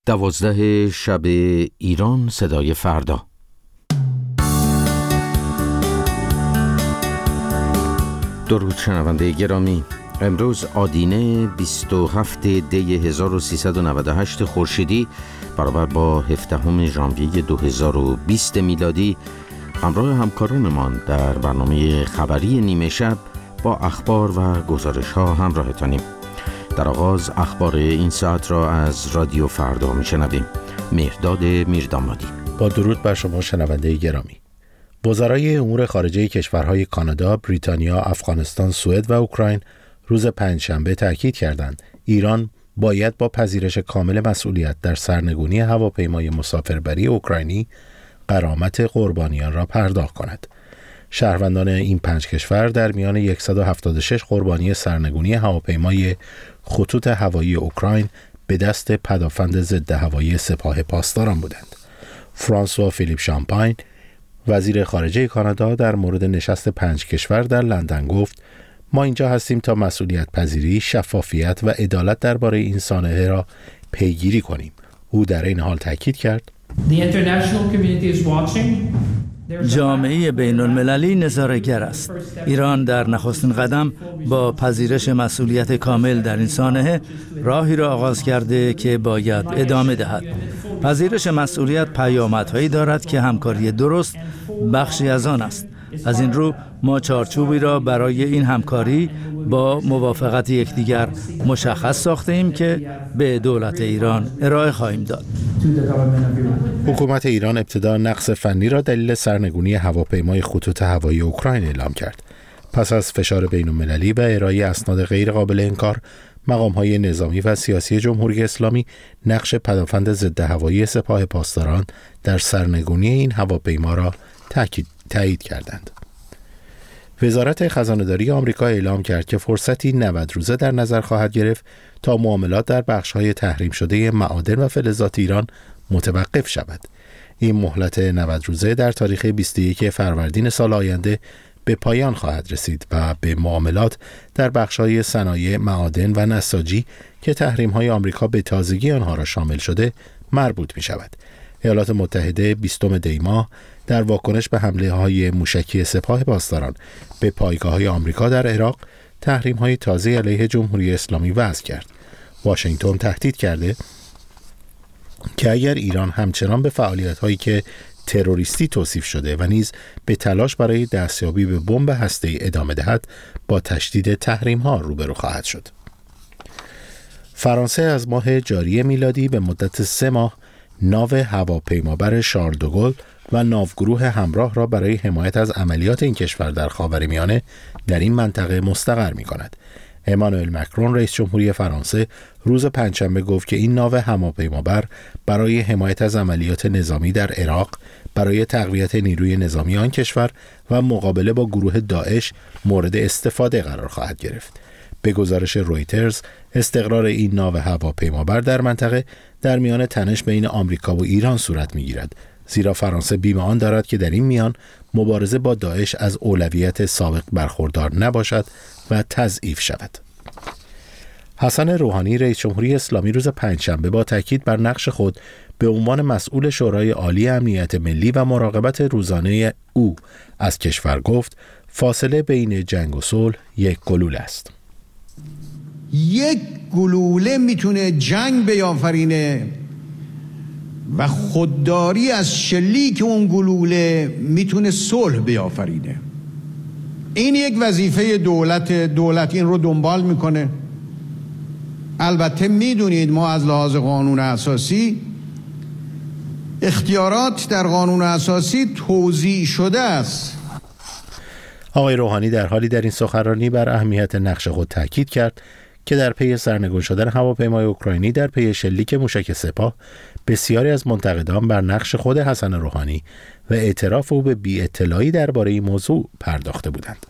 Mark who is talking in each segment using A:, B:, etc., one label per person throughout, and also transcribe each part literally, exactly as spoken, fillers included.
A: دوازده شب ایران صدای فردا. درود شنونده گرامی، امروز آدینه بیست و هفت دی هزار و سیصد و نود و هشت خورشیدی برابر با هفدهم ژانویه دو هزار و بیست میلادی همراه همکارانمان در برنامه خبری نیمه شب با اخبار و گزارش ها همراهتانیم. در آغاز اخبار این ساعت را از رادیو فردا میشنویم. مهرداد میردامادی.
B: با درود بر شما شنونده گرامی. وزرای امور خارجه کشورهای کانادا، بریتانیا، افغانستان، سوئد و اوکراین روز پنجشنبه تاکید کردند ایران باید با پذیرش کامل مسئولیت در سرنگونی هواپیمای مسافربری اوکراینی غرامت قربانیان را پرداخت کند. شهروندان این پنج کشور در میان صد و هفتاد و شش قربانی سرنگونی هواپیمای خطوط هوایی اوکراین به دست پدافند ضد هوایی سپاه پاسداران بودند. فرانسوا فیلیپ شامپاین، وزیر خارجه کانادا، در مورد نشست پنج کشور در لندن گفت: ما اینجا هستیم تا مسئولیت پذیری، شفافیت و عدالت درباره این سانحه را پیگیری کنیم. او در این حال تاکید کرد:
C: جامعه بین المللی نظاره‌گر است. ایران در نخستین قدم با پذیرش مسئولیت کامل در این سانحه راهی را آغاز کرده که باید ادامه دهد. پذیرش مسئولیت پیامدهایی دارد که همکاری درست بخشی از آن است. از این رو ما چارچوبی را برای این همکاری با موافقت یکدیگر مشخص ساخته ایم که به دولت ایران ارائه خواهیم داد.
B: حکومت ایران ابتدا نقص فنی را دلیل سرنگونی هواپیمای خطوط هوایی اوکراین اعلام کرد. پس از فشار بین‌المللی و ارائه اسناد غیر قابل انکار، مقام‌های نظامی و سیاسی جمهوری اسلامی نقش پدافند ضد هوایی سپاه پاسداران در سرنگونی این هواپیما را تأکید تایید کردند. وزارت خزانه‌داری آمریکا اعلام کرد که فرصتی نود روزه در نظر خواهد گرفت تا معاملات در بخش‌های تحریم شده معادن و فلزات ایران متوقف شود. این مهلت نود روزه در تاریخ بیست و یک فروردین سال آینده به پایان خواهد رسید و به معاملات در بخش‌های صنایع معادن و نساجی که تحریم‌های آمریکا به تازگی آنها را شامل شده مربوط می‌شود. ایالات متحده بیستم دی ماه در واکنش به حمله‌های موشکی سپاه پاسداران به پایگاه‌های آمریکا در عراق تحریم‌های تازه علیه جمهوری اسلامی وضع کرد. واشنگتن تهدید کرده که اگر ایران همچنان به فعالیت‌هایی که تروریستی توصیف شده و نیز به تلاش برای دستیابی به بمب هسته‌ای ادامه دهد، با تشدید تحریم‌ها روبرو خواهد شد. فرانسه از ماه جاری میلادی به مدت سه ماه ناو هواپیمابر شارل دوگل و ناوگروه همراه را برای حمایت از عملیات این کشور در خاورمیانه در این منطقه مستقر می‌کند. امانوئل مکرون رئیس جمهوری فرانسه روز پنجشنبه گفت که این ناو هواپیمابر برای حمایت از عملیات نظامی در عراق، برای تقویت نیروی نظامی آن کشور و مقابله با گروه داعش مورد استفاده قرار خواهد گرفت. به گزارش رویترز، استقرار این ناو هواپیمابر در منطقه در میان تنش بین آمریکا و ایران صورت می‌گیرد، زیرا فرانسه بیم آن دارد که در این میان مبارزه با داعش از اولویت سابق برخوردار نباشد و تضعیف شود. حسن روحانی رئیس جمهوری اسلامی روز پنجشنبه با تاکید بر نقش خود به عنوان مسئول شورای عالی امنیت ملی و مراقبت روزانه او از کشور گفت: فاصله بین جنگ و صلح یک گلوله است.
D: یک گلوله میتونه جنگ بیافرینه و خودداری از شلیک اون گلوله میتونه صلح بیافرینه. این یک وظیفه دولت دولت این رو دنبال میکنه. البته میدونید ما از لحاظ قانون اساسی اختیارات در قانون اساسی توزیع شده است.
B: آقای روحانی در حالی در این سخنرانی بر اهمیت نقش خود تاکید کرد که در پی سرنگون شدن هواپیمای اوکراینی در پی شلیک موشک سپاه، بسیاری از منتقدان بر نقش خود حسن روحانی و اعتراف او به بی‌اطلاعی درباره این موضوع پرداخته بودند.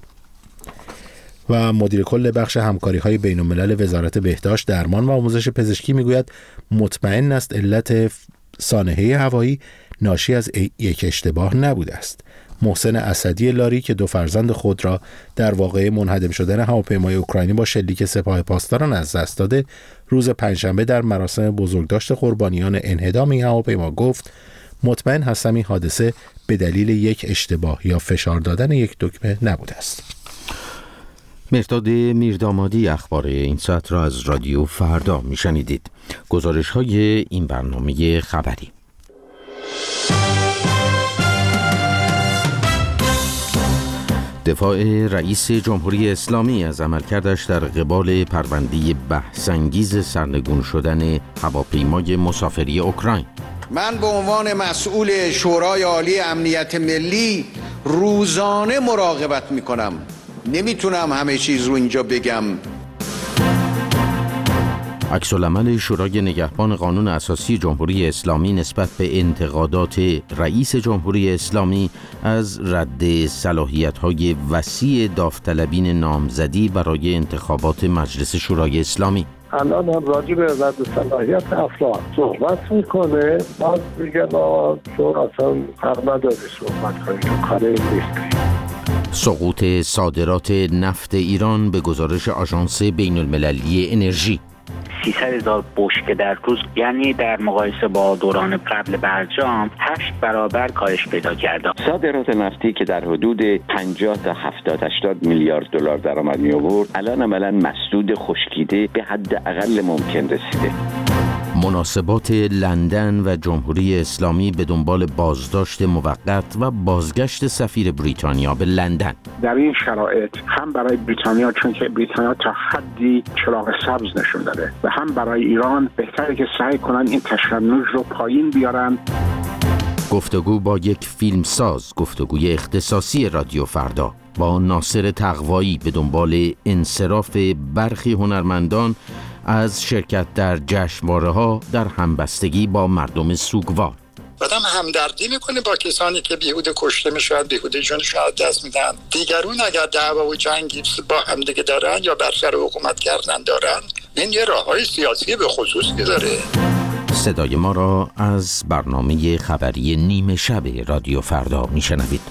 B: و مدیر کل بخش همکاری‌های بین‌الملل وزارت بهداشت، درمان و آموزش پزشکی میگوید مطمئن است علت سانحه هوایی ناشی از یک اشتباه نبوده است. محسن اسدی لاری که دو فرزند خود را در واقعه منهدم شدن هواپیمای اوکراینی با شلیک سپاه پاسداران از دست داده، روز پنجشنبه در مراسم بزرگداشت قربانیان انهدام این هواپیما گفت مطمئن هستم این حادثه به دلیل یک اشتباه یا فشار دادن یک دکمه نبوده است.
A: مرداد میردامادی اخبار این ساعت را از رادیو فردا میشنیدید. گزارش های این برنامه خبری. دفاع رئیس جمهوری اسلامی از عملکردش در قبال پرونده بحث‌انگیز سرنگون شدن هواپیمای مسافری اوکراین.
D: من به عنوان مسئول شورای عالی امنیت ملی روزانه مراقبت میکنم. نمیتونم همه چیز رو اینجا بگم.
A: عکس‌العمل شورای نگهبان قانون اساسی جمهوری اسلامی نسبت به انتقادات رئیس جمهوری اسلامی از رد صلاحیت‌های وسیع داوطلبین نامزدی برای انتخابات مجلس شورای اسلامی.
E: الان هم راجع به رد صلاحیت افراد صحبت میکنه، باز میگه ما چون اصلا حق نداری صحبت کنید و کاری نیست.
A: سقوط صادرات نفت ایران به گزارش آژانس بین المللی انرژی.
F: سیصد هزار بشکه در روز، یعنی در مقایسه با دوران قبل برجام هشت برابر کاهش پیدا کرده.
G: صادرات نفتی که در حدود پنجاه تا هفتاد هشتاد میلیارد دلار درآمد می آورد، الان عملاً مسدود خشکیده به حد اقل ممکن رسیده.
A: مناسبات لندن و جمهوری اسلامی به دنبال بازداشت موقت و بازگشت سفیر بریتانیا به لندن.
H: در این شرایط هم برای بریتانیا، چون که بریتانیا تا حدی چراغ سبز نشون داده، و هم برای ایران بهتره که سعی کنن این تشنج رو پایین بیارن.
A: گفتگو با یک فیلمساز، گفتگوی اختصاصی رادیو فردا با ناصر تقوایی به دنبال انصراف برخی هنرمندان از شرکت در جشنواره‌ها در همبستگی با مردم سوگوار.
I: آدم همدردی میکنه با کسانی که بیهوده کشته میشن، بیهوده جونشون از دست میدن. دیگرون اگر دعوا و جنگی با هم دیگه دارن یا بر سر حکومت کردن دارن، این یه راههای سیاسی به خصوصی داره.
A: صدای ما را از برنامه خبری نیمه شب رادیو فردا میشنوید.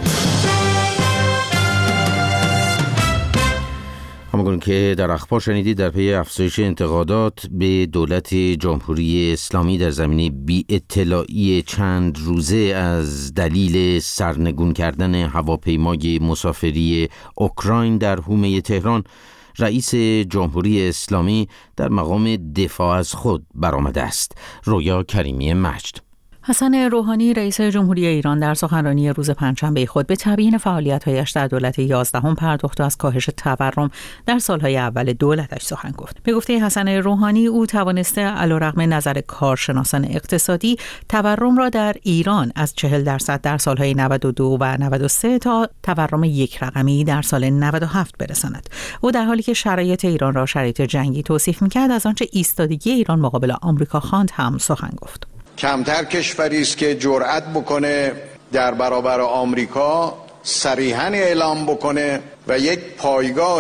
A: همونگونه که در اخبار شنیدید، در پی افزایش انتقادات به دولت جمهوری اسلامی در زمینه بی اطلاعی چند روزه از دلیل سرنگون کردن هواپیمای مسافری اوکراین در حومه تهران، رئیس جمهوری اسلامی در مقام دفاع از خود برآمده است. رویا کریمی مجد.
J: حسن روحانی رئیس جمهوری ایران در سخنرانی روز پنجشنبه خود به تبیین فعالیت‌هایش در دولت یازدهم پرداخت و از کاهش تورم در سالهای اول دولتش سخن گفت. به گفته حسن روحانی، او توانسته علیرغم نظر کارشناسان اقتصادی تورم را در ایران از چهل درصد در سالهای نود و دو و نود و سه تا تورم یک رقمی در سال نود و هفت برساند. او در حالی که شرایط ایران را شرایط جنگی توصیف می‌کرد، از آنچه ایستادگی ایران مقابل آمریکا خواند هم سخن گفت.
D: کمتر کشوری است که جرأت بکنه در برابر آمریکا صریحاً اعلام بکنه و یک پایگاه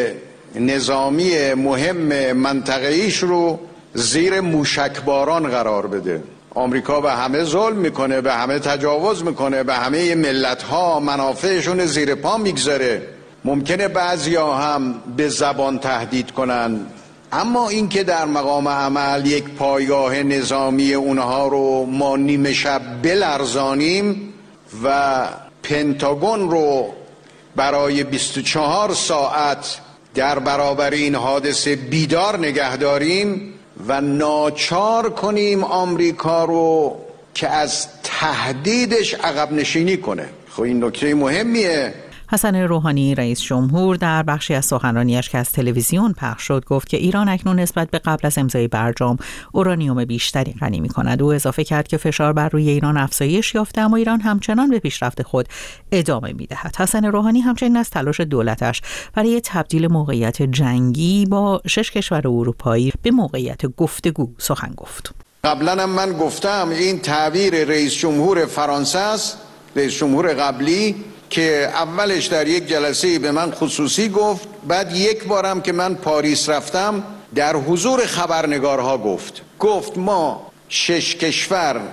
D: نظامی مهم منطقه‌ایش رو زیر موشکباران قرار بده. آمریکا به همه ظلم میکنه، به همه تجاوز میکنه، به همه ملت‌ها منافعشون زیر پا میگذاره. ممکنه بعضیا هم به زبان تهدید کنن، اما این که در مقام عمل یک پایگاه نظامی اونها رو ما نیمه شب بلرزانیم و پنتاگون رو برای بیست و چهار ساعت در برابر این حادثه بیدار نگه داریم و ناچار کنیم آمریکا رو که از تهدیدش عقب نشینی کنه. خب این نکته مهمیه.
J: حسن روحانی رئیس جمهور در بخشی از سخنرانیش که از تلویزیون پخش شد گفت که ایران اکنون نسبت به قبل از امضای برجام اورانیوم بیشتری غنی می‌کند. او اضافه کرد که فشار بر روی ایران افزایش یافته، اما ایران همچنان به پیشرفت خود ادامه می‌دهد. حسن روحانی همچنین از تلاش دولتش برای تبدیل موقعیت جنگی با شش کشور اروپایی به موقعیت گفتگو سخن گفت.
D: قبلا هم من گفتم این تعبیر رئیس جمهور فرانسه است، رئیس جمهور قبلی، که اولش در یک جلسه به من خصوصی گفت، بعد یک بارم که من پاریس رفتم در حضور خبرنگارها گفت گفت ما شش کشور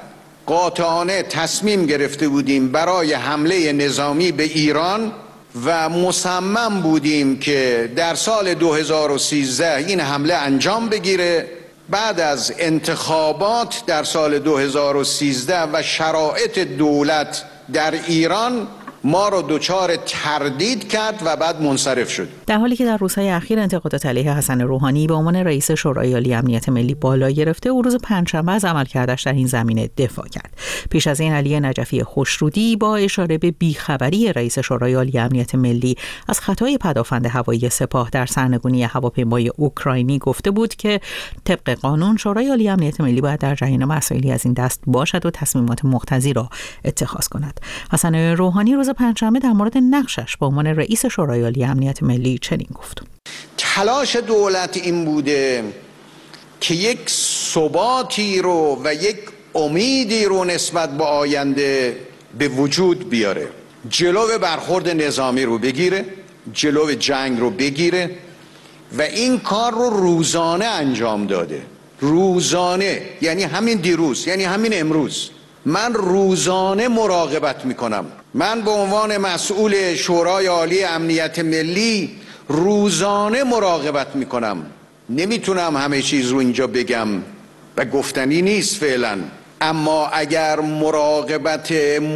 D: قاطعانه تصمیم گرفته بودیم برای حمله نظامی به ایران و مصمم بودیم که در سال دو هزار و سیزده این حمله انجام بگیره. بعد از انتخابات در سال دو هزار و سیزده و شرایط دولت در ایران ما رو دچار تردید کرد و بعد منصرف شد.
J: در حالی که در روزهای اخیر انتقادات علیه حسن روحانی به عنوان رئیس شورای عالی امنیت ملی بالا گرفته، او روز پنجشنبه از عملکردش در این زمینه دفاع کرد. پیش از این علی نجفی خوشرودی با اشاره به بیخبری رئیس شورای عالی امنیت ملی از خطای پدافند هوایی سپاه در سرنگونی هواپیمای اوکراینی گفته بود که طبق قانون شورای عالی امنیت ملی باید در جریان مسائلی از این دست باشد و تصمیمات مقتضی را اتخاذ کند. حسن روحانی روز پنجشنبه در مورد نقشش به عنوان رئیس شورای عالی امنیت ملی چنین گفت:
D: تلاش دولت این بوده که یک ثباتی رو و یک امیدی رو نسبت به آینده به وجود بیاره، جلو برخورد نظامی رو بگیره، جلو جنگ رو بگیره و این کار رو روزانه انجام داده. روزانه یعنی همین دیروز، یعنی همین امروز من روزانه مراقبت میکنم. من به عنوان مسئول شورای عالی امنیت ملی روزانه مراقبت میکنم. نمیتونم همه چیز رو اینجا بگم و گفتنی نیست فعلا، اما اگر مراقبت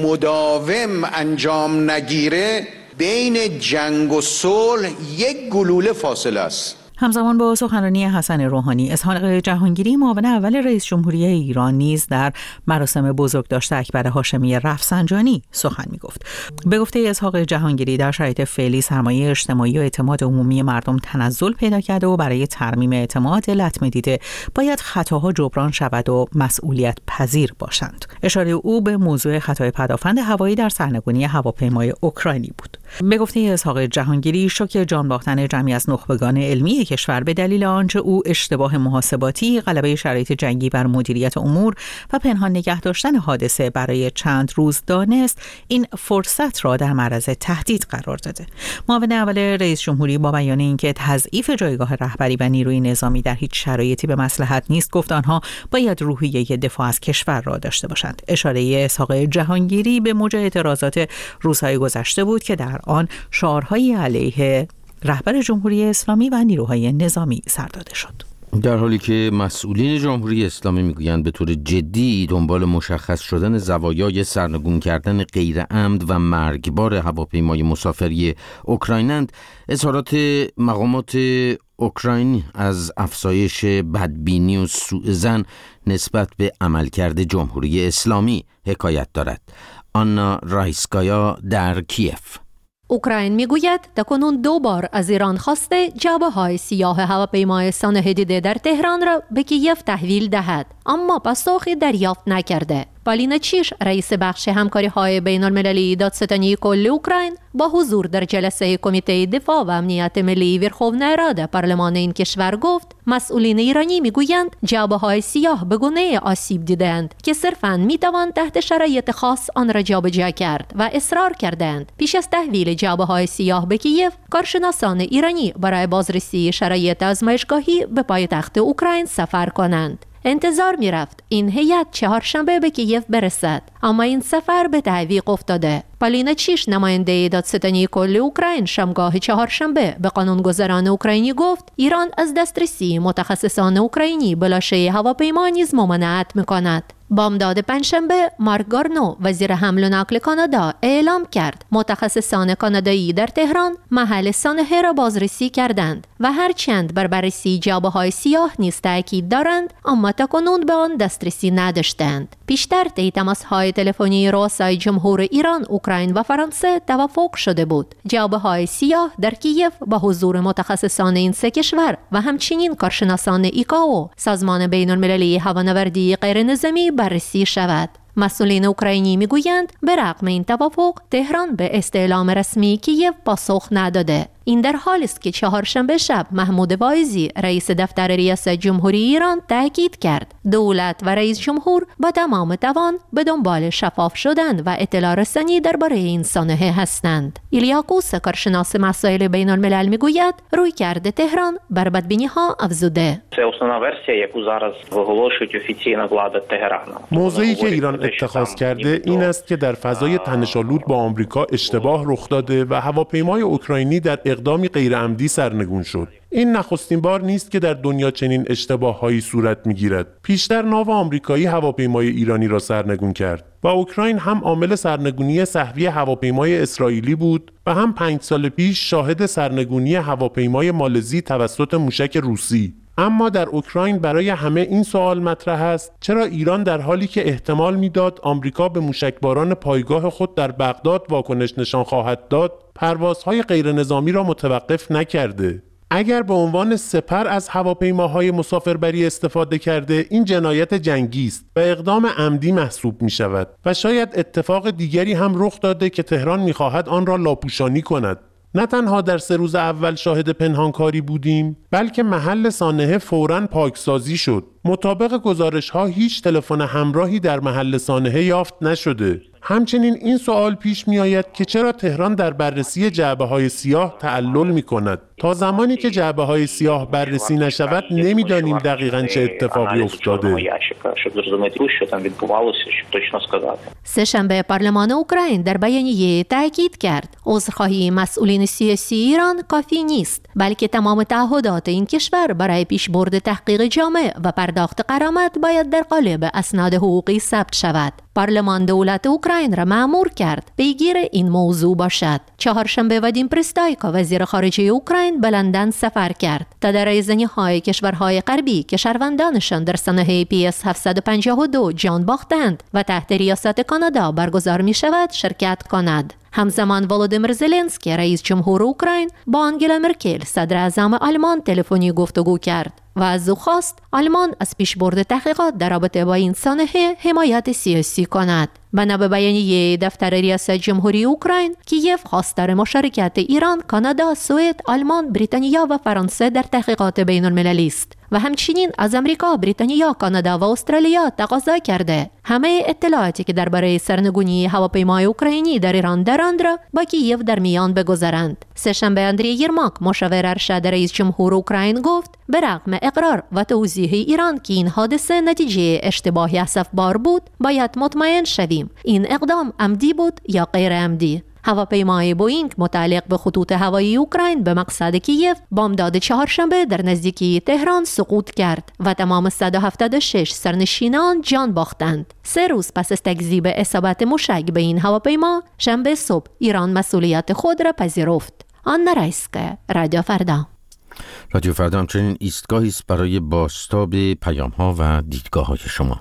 D: مداوم انجام نگیره بین جنگ و صلح یک گلوله فاصله است.
J: همزمان با سخنرانی حسن روحانی، اسحاق جهانگیری معاون اول رئیس جمهوری ایران نیز در مراسم بزرگداشت اکبر هاشمی رفسنجانی سخن می‌گفت. به گفته اسحاق جهانگیری در شرایط فعلی سرمایه اجتماعی و اعتماد عمومی مردم تنزل پیدا کرده و برای ترمیم اعتماد لطمه دیده باید خطاها جبران شود و مسئولیت پذیر باشند. اشاره او به موضوع خطای پدافند هوایی در سرنگونی هواپیمای اوکراینی بود. به گفته اسحاق جهانگیری، شوک جان باختن جمعی از نخبگان علمی کشور به دلیل آنچه او اشتباه محاسباتی، غلبه شرایط جنگی بر مدیریت امور و پنهان نگه داشتن حادثه برای چند روز دانست، این فرصت را در معرض تهدید قرار داده. معاون اول رئیس جمهوری با بیان اینکه تضعیف جایگاه رهبری و نیروی نظامی در هیچ شرایطی به مصلحت نیست، گفت آنها باید روحیه دفاع از کشور را داشته باشند. اشاره اسحاق جهانگیری به موج اعتراضات روزهای گذشته بود که در آن شعارهای علیه رهبر جمهوری اسلامی و نیروهای نظامی سر داده شد.
A: در حالی که مسئولین جمهوری اسلامی میگویند به طور جدی دنبال مشخص شدن زوایای سرنگون کردن غیر عمد و مرگبار هواپیمای مسافری اوکراینند، اظهارات مقامات اوکراین از افزایش بدبینی و سوءظن نسبت به عملکرد جمهوری اسلامی حکایت دارد. آنا رایسکایا در کیف.
K: اوکراین میگوید تاکنون دو بار از ایران خواسته جعبه های سیاه هواپیمای سانح دیده در تهران را به کیف تحویل دهد، اما پاسخی دریافت نکرده. پالینا چیش، رئیس بخش همکاری های بین المللی دادستانی کل اوکراین، با حضور در جلسه کمیته دفاع و امنیت ملی ورخوونا رادا پارلمان این کشور گفت مسئولین ایرانی میگویند جعبه های سیاه به گونه آسیب دیدند که صرفاً میتوان تحت شرایط خاص آن را جابجا کرد و اصرار کردند پیش از تحویل جعبه های سیاه به کیف کارشناسان ایرانی برای بازرسی شرایط آزمایشگاهی به پایتخت اوکراین سفر کنند. انتظار می رفت این هیئت چهارشنبه به کیف برسد، اما این سفر به تعویق افتاده. پالینا چیش، نماینده دادستانی کل اوکراین، شبگاه چهارشنبه به قانونگذاران اوکراینی گفت ایران از دسترسی متخصصان اوکراینی به لاشه هواپیما نیز ممانعت می‌کند. بامداد پنجشنبه مارک گارنو، وزیر حمل و نقل کانادا، اعلام کرد متخصصان کانادایی در تهران محل سانحه را بازرسی کردند و هرچند بر بررسی جعبه‌های سیاه نیز تاکید دارند، اما تاکنون به آن دسترسی نداشتند. پیشتر طی تماس‌های تلفنی رؤسای جمهور ایران، اوکراین و فرانسه توافق شده بود جعبه‌های سیاه در کیف با حضور متخصصان این سه کشور و همچنین کارشناسان ایکائو، سازمان بین‌المللی هوانوردی غیرنظامی، بررسی شود. مسئولین اوکراینی میگویند به رغم این توافق تهران به استعلام رسمی کیف پاسخ نداده. این در حالی است که چهارشنبه شب محمود واعظی رئیس دفتر ریاست جمهوری ایران تاکید کرد دولت و رئیس جمهور با تمام توان به دنبال شفاف شدن و اطلاع رسانی درباره این سانحه هستند. ایلیا کوس، کارشناس مسائل بین الملل، میگوید رویکرد تهران بر بدبینی‌ها افزوده.
L: موضعی که ایران اتخاذ کرده این است که در فضای تنش‌آلود با آمریکا اشتباه رخ داده و هواپیمای اوکراینی در اقدامی غیرعمدی سرنگون شد. این نخستین بار نیست که در دنیا چنین اشتباه‌هایی صورت می‌گیرد. پیشتر ناو آمریکایی هواپیمای ایرانی را سرنگون کرد و اوکراین هم عامل سرنگونی سهوی هواپیمای اسرائیلی بود و هم پنج سال پیش شاهد سرنگونی هواپیمای مالزی توسط موشک روسی. اما در اوکراین برای همه این سوال مطرح است چرا ایران در حالی که احتمال میداد آمریکا به موشکباران پایگاه خود در بغداد واکنش نشان خواهد داد، پروازهای غیر نظامی را متوقف نکرده؟ اگر به عنوان سپر از هواپیماهای مسافربری استفاده کرده، این جنایت جنگی است و اقدام عمدی محسوب می شود و شاید اتفاق دیگری هم رخ داده که تهران می خواهد آن را لاپوشانی کند. نه تنها در سه روز اول شاهد پنهانکاری بودیم، بلکه محل سانحه فوراً پاکسازی شد. مطابق گزارش‌ها هیچ تلفن همراهی در محل سانحه یافت نشده. همچنین این سوال پیش می آید که چرا تهران در بررسی جعبه‌های سیاه تعلل می کند؟ تا زمانی که جعبه‌های سیاه بررسی نشود نمی‌دانیم دقیقاً چه اتفاقی افتاده.
K: سه‌شنبه پارلمان اوکراین در بیانیه تاکید کرد عذرخواهی مسئولین سیاسی ایران کافی نیست، بلکه تمام تعهدات این کشور برای پیشبرد تحقیق جامع و پرداخت غرامت باید در قالب اسناد حقوقی ثبت شود. پارلمان دولت اوکراین را مأمور کرد پیگیر این موضوع باشد. چهارشنبه وادیم پرستایکو، وزیر خارجه اوکراین، به لندن سفر کرد تا در رایزنی‌های کشورهای غربی که شهروندانشان در سانحه پی اس هفتصد و پنجاه و دو جان باختند و تحت ریاست کانادا برگزار می شود شرکت کند. همزمان ولودیمیر زلنسکی، رئیس جمهور اوکراین، با آنگلا مرکل، صدر اعظم آلمان، تلفنی گفتگو کرد و از او خواست آلمان از پیشبرد تحقیقات در رابطه با این سانحه حمایت سیاسی کند. بنا به بیانیه دفتر ریاست جمهوری اوکراین، کیف خواستار مشارکت ایران، کانادا، سوئد، آلمان، بریتانیا و فرانسه در تحقیقات بین المللی است و همچنین از امریکا، بریتانیا، کانادا و استرالیا تقاضا کرده همه اطلاعاتی که درباره سرنگونی هواپیمای اوکراینی در ایران دارند را با کیف در میان بگذارند. سه‌شنبه اندری یرماک، مشاور ارشد رئیس جمهور اوکراین، گفت به رغم اقرار و توضیح ایران که این حادثه نتیجه اشتباهی اسفبار بود، باید مطمئن شویم این اقدام عمدی بود یا غیر عمدی. هواپیمای بوئینگ متعلق به خطوط هوایی اوکراین به مقصد کیف بامداد چهارشنبه در نزدیکی تهران سقوط کرد و تمام صد و هفتاد و شش سرنشینان جان باختند. سه روز پس از تکذیب اصابت موشک به این هواپیما، شنبه صبح ایران مسئولیت خود را پذیرفت. آن رایسکه، رادیو فردا.
A: رادیو فردا همچنین ایستگاهی است برای بازتاب پیام‌ها و دیدگاه‌های شما.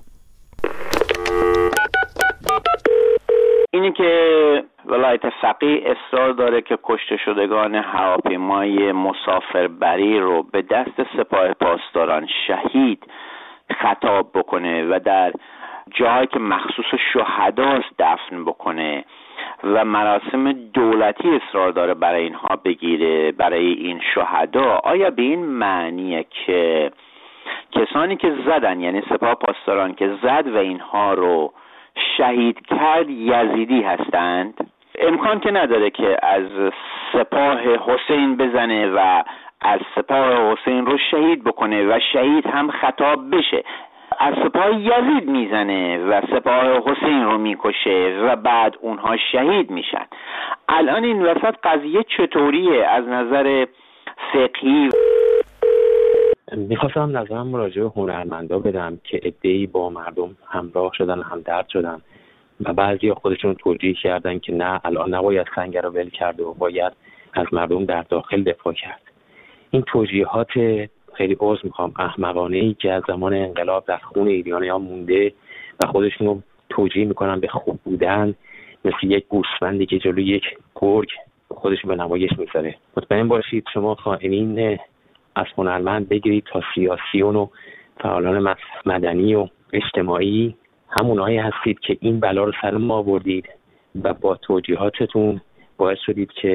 F: اینی که ولایت فقیه اصرار داره که کشته شدگان هواپیمای مسافربری رو به دست سپاه پاسداران شهید خطاب بکنه و در جایی که مخصوص شهداست دفن بکنه و مراسم دولتی اصرار داره برای اینها بگیره، برای این شهدا، آیا به این معنیه که کسانی که زدن، یعنی سپاه پاسداران که زد و اینها رو شهید کرد، یزیدی هستند؟ امکان که نداره که از سپاه حسین بزنه و از سپاه حسین رو شهید بکنه و شهید هم خطاب بشه. از سپاه یزید میزنه و سپاه حسین رو میکشه و بعد اونها شهید میشن. الان این وسط قضیه چطوریه از نظر فقهی؟
M: میخواستم نظرم راجع به هنرمندا بدم که عده‌ای با مردم همراه شدن، همدرد شدن و بعضی خودشون توجیه کردن که نه، الان نباید سنگ رو ول کرد و باید از مردم در داخل دفاع کرد. این توجیهات خیلی عذر میخوام احمقانه‌ای که از زمان انقلاب در خون ایرانی‌ها مونده و خودشون رو توجیه میکنن به خوب بودن، مثل یک گوسفندی که جلوی یک گرگ خودشون به نمایش میذاره. مطمئن باشید شما خائنین از هنرمند بگیرید تا سیاسیون و فعالان مدنی و اجتماعی، همونایی هستید که این بلا رو سر ما آوردید و با توجیهاتتون باعث شدید که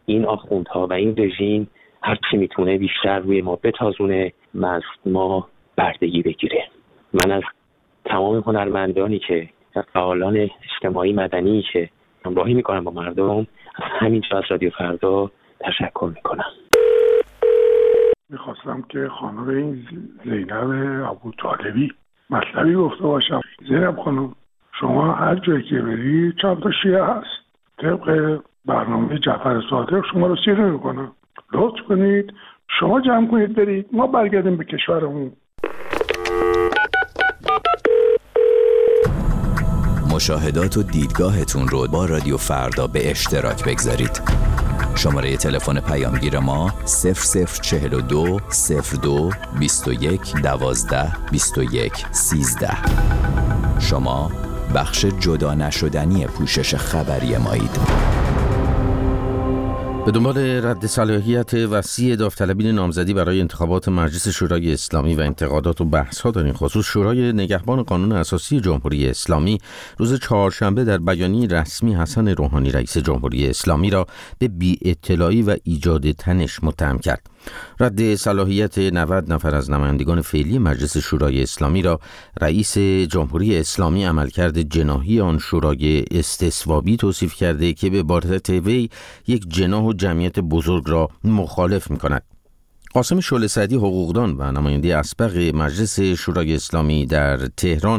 M: این آخوندها و این رژیم هر چی میتونه بیشتر روی ما بتازونه و از ما بردگی بگیره. من از تمام هنرمندانی که از فعالان اجتماعی مدنی که همراهی میکنن با مردم از همینجا از رادیو فردا تشکر میکنم.
E: میخواستم که خانم این زینب ابوطالبی مطلبی گفته باشم. زینب خانم، شما هر جایی که بری چند تا شیعه هست، طبق برنامه جعفر صادق شما رو سیر میکنن. لطف کنید شما جمع کنید برید، ما برگردیم به کشورمون.
N: مشاهدات و دیدگاهتون رو با رادیو فردا به اشتراک بگذارید. شماره تلفن پیامگیر ما صفر صفر چهل و دو صفر دو بیست و یک دوازده بیست و یک سیزده. شما بخش جدا نشدنی پوشش خبری مایید.
A: به دنبال رد صلاحیت وسیع داوطلبین نامزدی برای انتخابات مجلس شورای اسلامی و انتقادات و بحث‌ها در این خصوص، شورای نگهبان قانون اساسی جمهوری اسلامی روز چهارشنبه در بیانیه رسمی حسن روحانی رئیس جمهوری اسلامی را به بی‌اطلاعی و ایجاد تنش متهم کرد. رد صلاحیت نود نفر از نمایندگان فعلی مجلس شورای اسلامی را رئیس جمهوری اسلامی عملکرد جناحی آن شورای استصوابی توصیف کرده که به عبارت وی یک جناح و جمعیت بزرگ را مخالف می‌کند. قاسم شعله سعدی حقوقدان و نماینده اسبق مجلس شورای اسلامی در تهران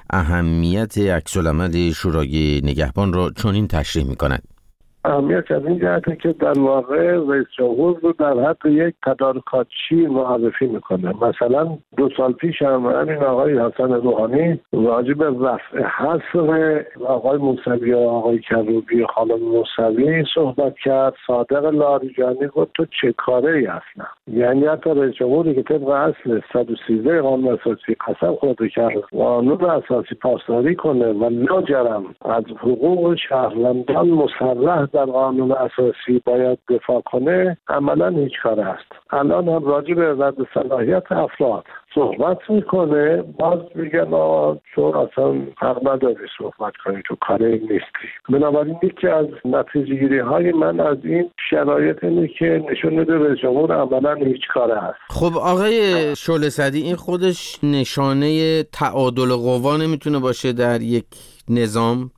A: اهمیت عکس‌العمل شورای نگهبان را چنین تشریح می‌کند.
E: اهمیت از این جهته که در واقع رئیس جمهور رو در حد یک تدارکاتچی معرفی میکنه. مثلا دو سال پیش هم این آقای حسن روحانی راجع به رفع حصر آقای موسوی و آقای کروبی و خانم موسوی صحبت کرد. صادق لاریجانی گفت تو چه کاره ای اصلا؟ یعنی حتی رئیس جمهوری که طبق اصل صد و سیزده قانون اساسی قسم خورده کرد قانون اساسی پاسداری کنه و لاجرم از حقوق شهروندان مسلح در قانون اساسی باید دفاع کنه، عملا هیچ کار است. الان هم راجع به رد صلاحیت افراد صحبت میکنه، باز میگن چون اصلا حق نداری صحبت کنی، تو کاری نیستی. بنابراین یکی از نتیجه گیری های من از این شرایط اینه که نشون میده رئیس جمهور عملا هیچ کار است.
A: خب آقای شعله سعدی، این خودش نشانه تعادل قوا نمیتونه باشه در یک نظام؟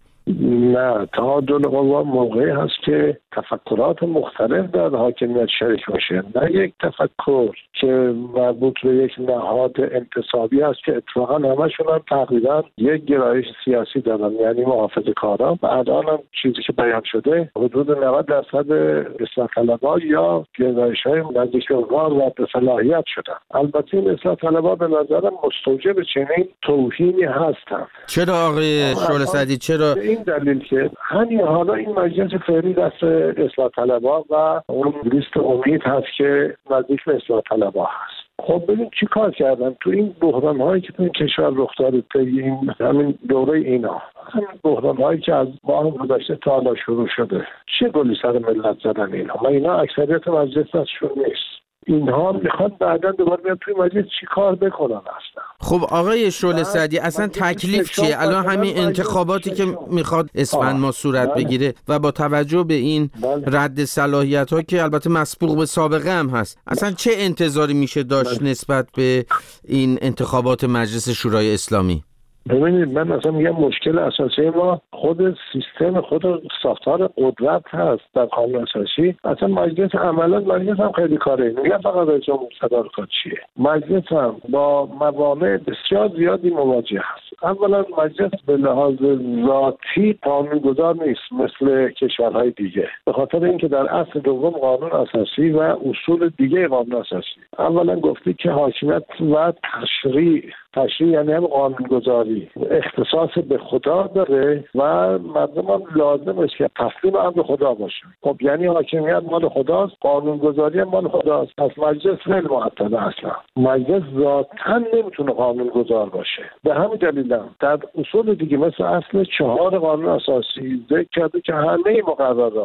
E: نه، تعادل قوا موقعی هست که تفکرات مختلف در حاکمیت شریک باشه، نه یک تفکر که مربوط به یک نهاد انتصابی است که اتفاقا همشون هم تقریبا یک گرایش سیاسی دارن، یعنی محافظه‌کاران. و الان هم چیزی که بیان شده حدود نود درصد اصلاح طلبان یا گرایش‌های نزدیک به غار و صلاحیت شدن. البته این اصلاح طلبان به نظرم مستوجب چنین توهینی هستند.
A: چرا آقای شعله سعدی؟ چرا؟
E: به این دلیل که همین حالا این مجلس فعلی دست اصلاح طلبان و اون لیست امید هست که نزدیک به اصلاح طلبان هست. خب ببین چی کار کردن تو این بحران هایی که تو این کشور رخ داده، این همین دوره اینا، همین بحران هایی که از ماه گذشته تا حالا شروع شده، چه گلی سر ملت زدن اینا؟ ما اینا اکثریت مجلس دستشون نیست. اینها میخواد بعدا دوباره بیان توی مجلس چی کار بکنن اصلا؟
A: خب آقای شعله سعدی، اصلا تکلیف چیه؟ الان همین انتخاباتی که میخواد اسفند ما صورت بگیره و با توجه به این رد صلاحیت ها که البته مسبوق به سابقه هم هست، اصلا چه انتظاری میشه داشت نسبت به این انتخابات مجلس شورای اسلامی؟
E: ببینید من اصلا میگم مشکل اساسی ما خود سیستم، خود ساختار قدرت هست در قانون اساسی. اصلا مجلس عملا مجلس هم خیلی کاره، میگم فقط رئیس جمهور صدارکات چیه. مجلس هم با موانع بسیار زیادی مواجه هست. اولا مجلس به لحاظ ذاتی قانونگذار نیست مثل کشورهای دیگه، به خاطر اینکه در اصل دوم قانون اساسی و اصول دیگه قانون اساسی اولا گفته که حاکمیت و تشریع تشریع یعنی هم قانونگذاری اختصاص به خدا داره و مردم هم لازم است که تسلیم امر خدا باشه. خب یعنی حاکمیت مال خداست، قانونگذاری هم مال خداست. پس مجلس خیلی معطله اصلا. مجلس ذاتاً نمیتونه قانونگذار باشه. به همین دلیل هم در اصول دیگه مثل اصل چهار قانون اساسی ذکر کرده که همه مقررات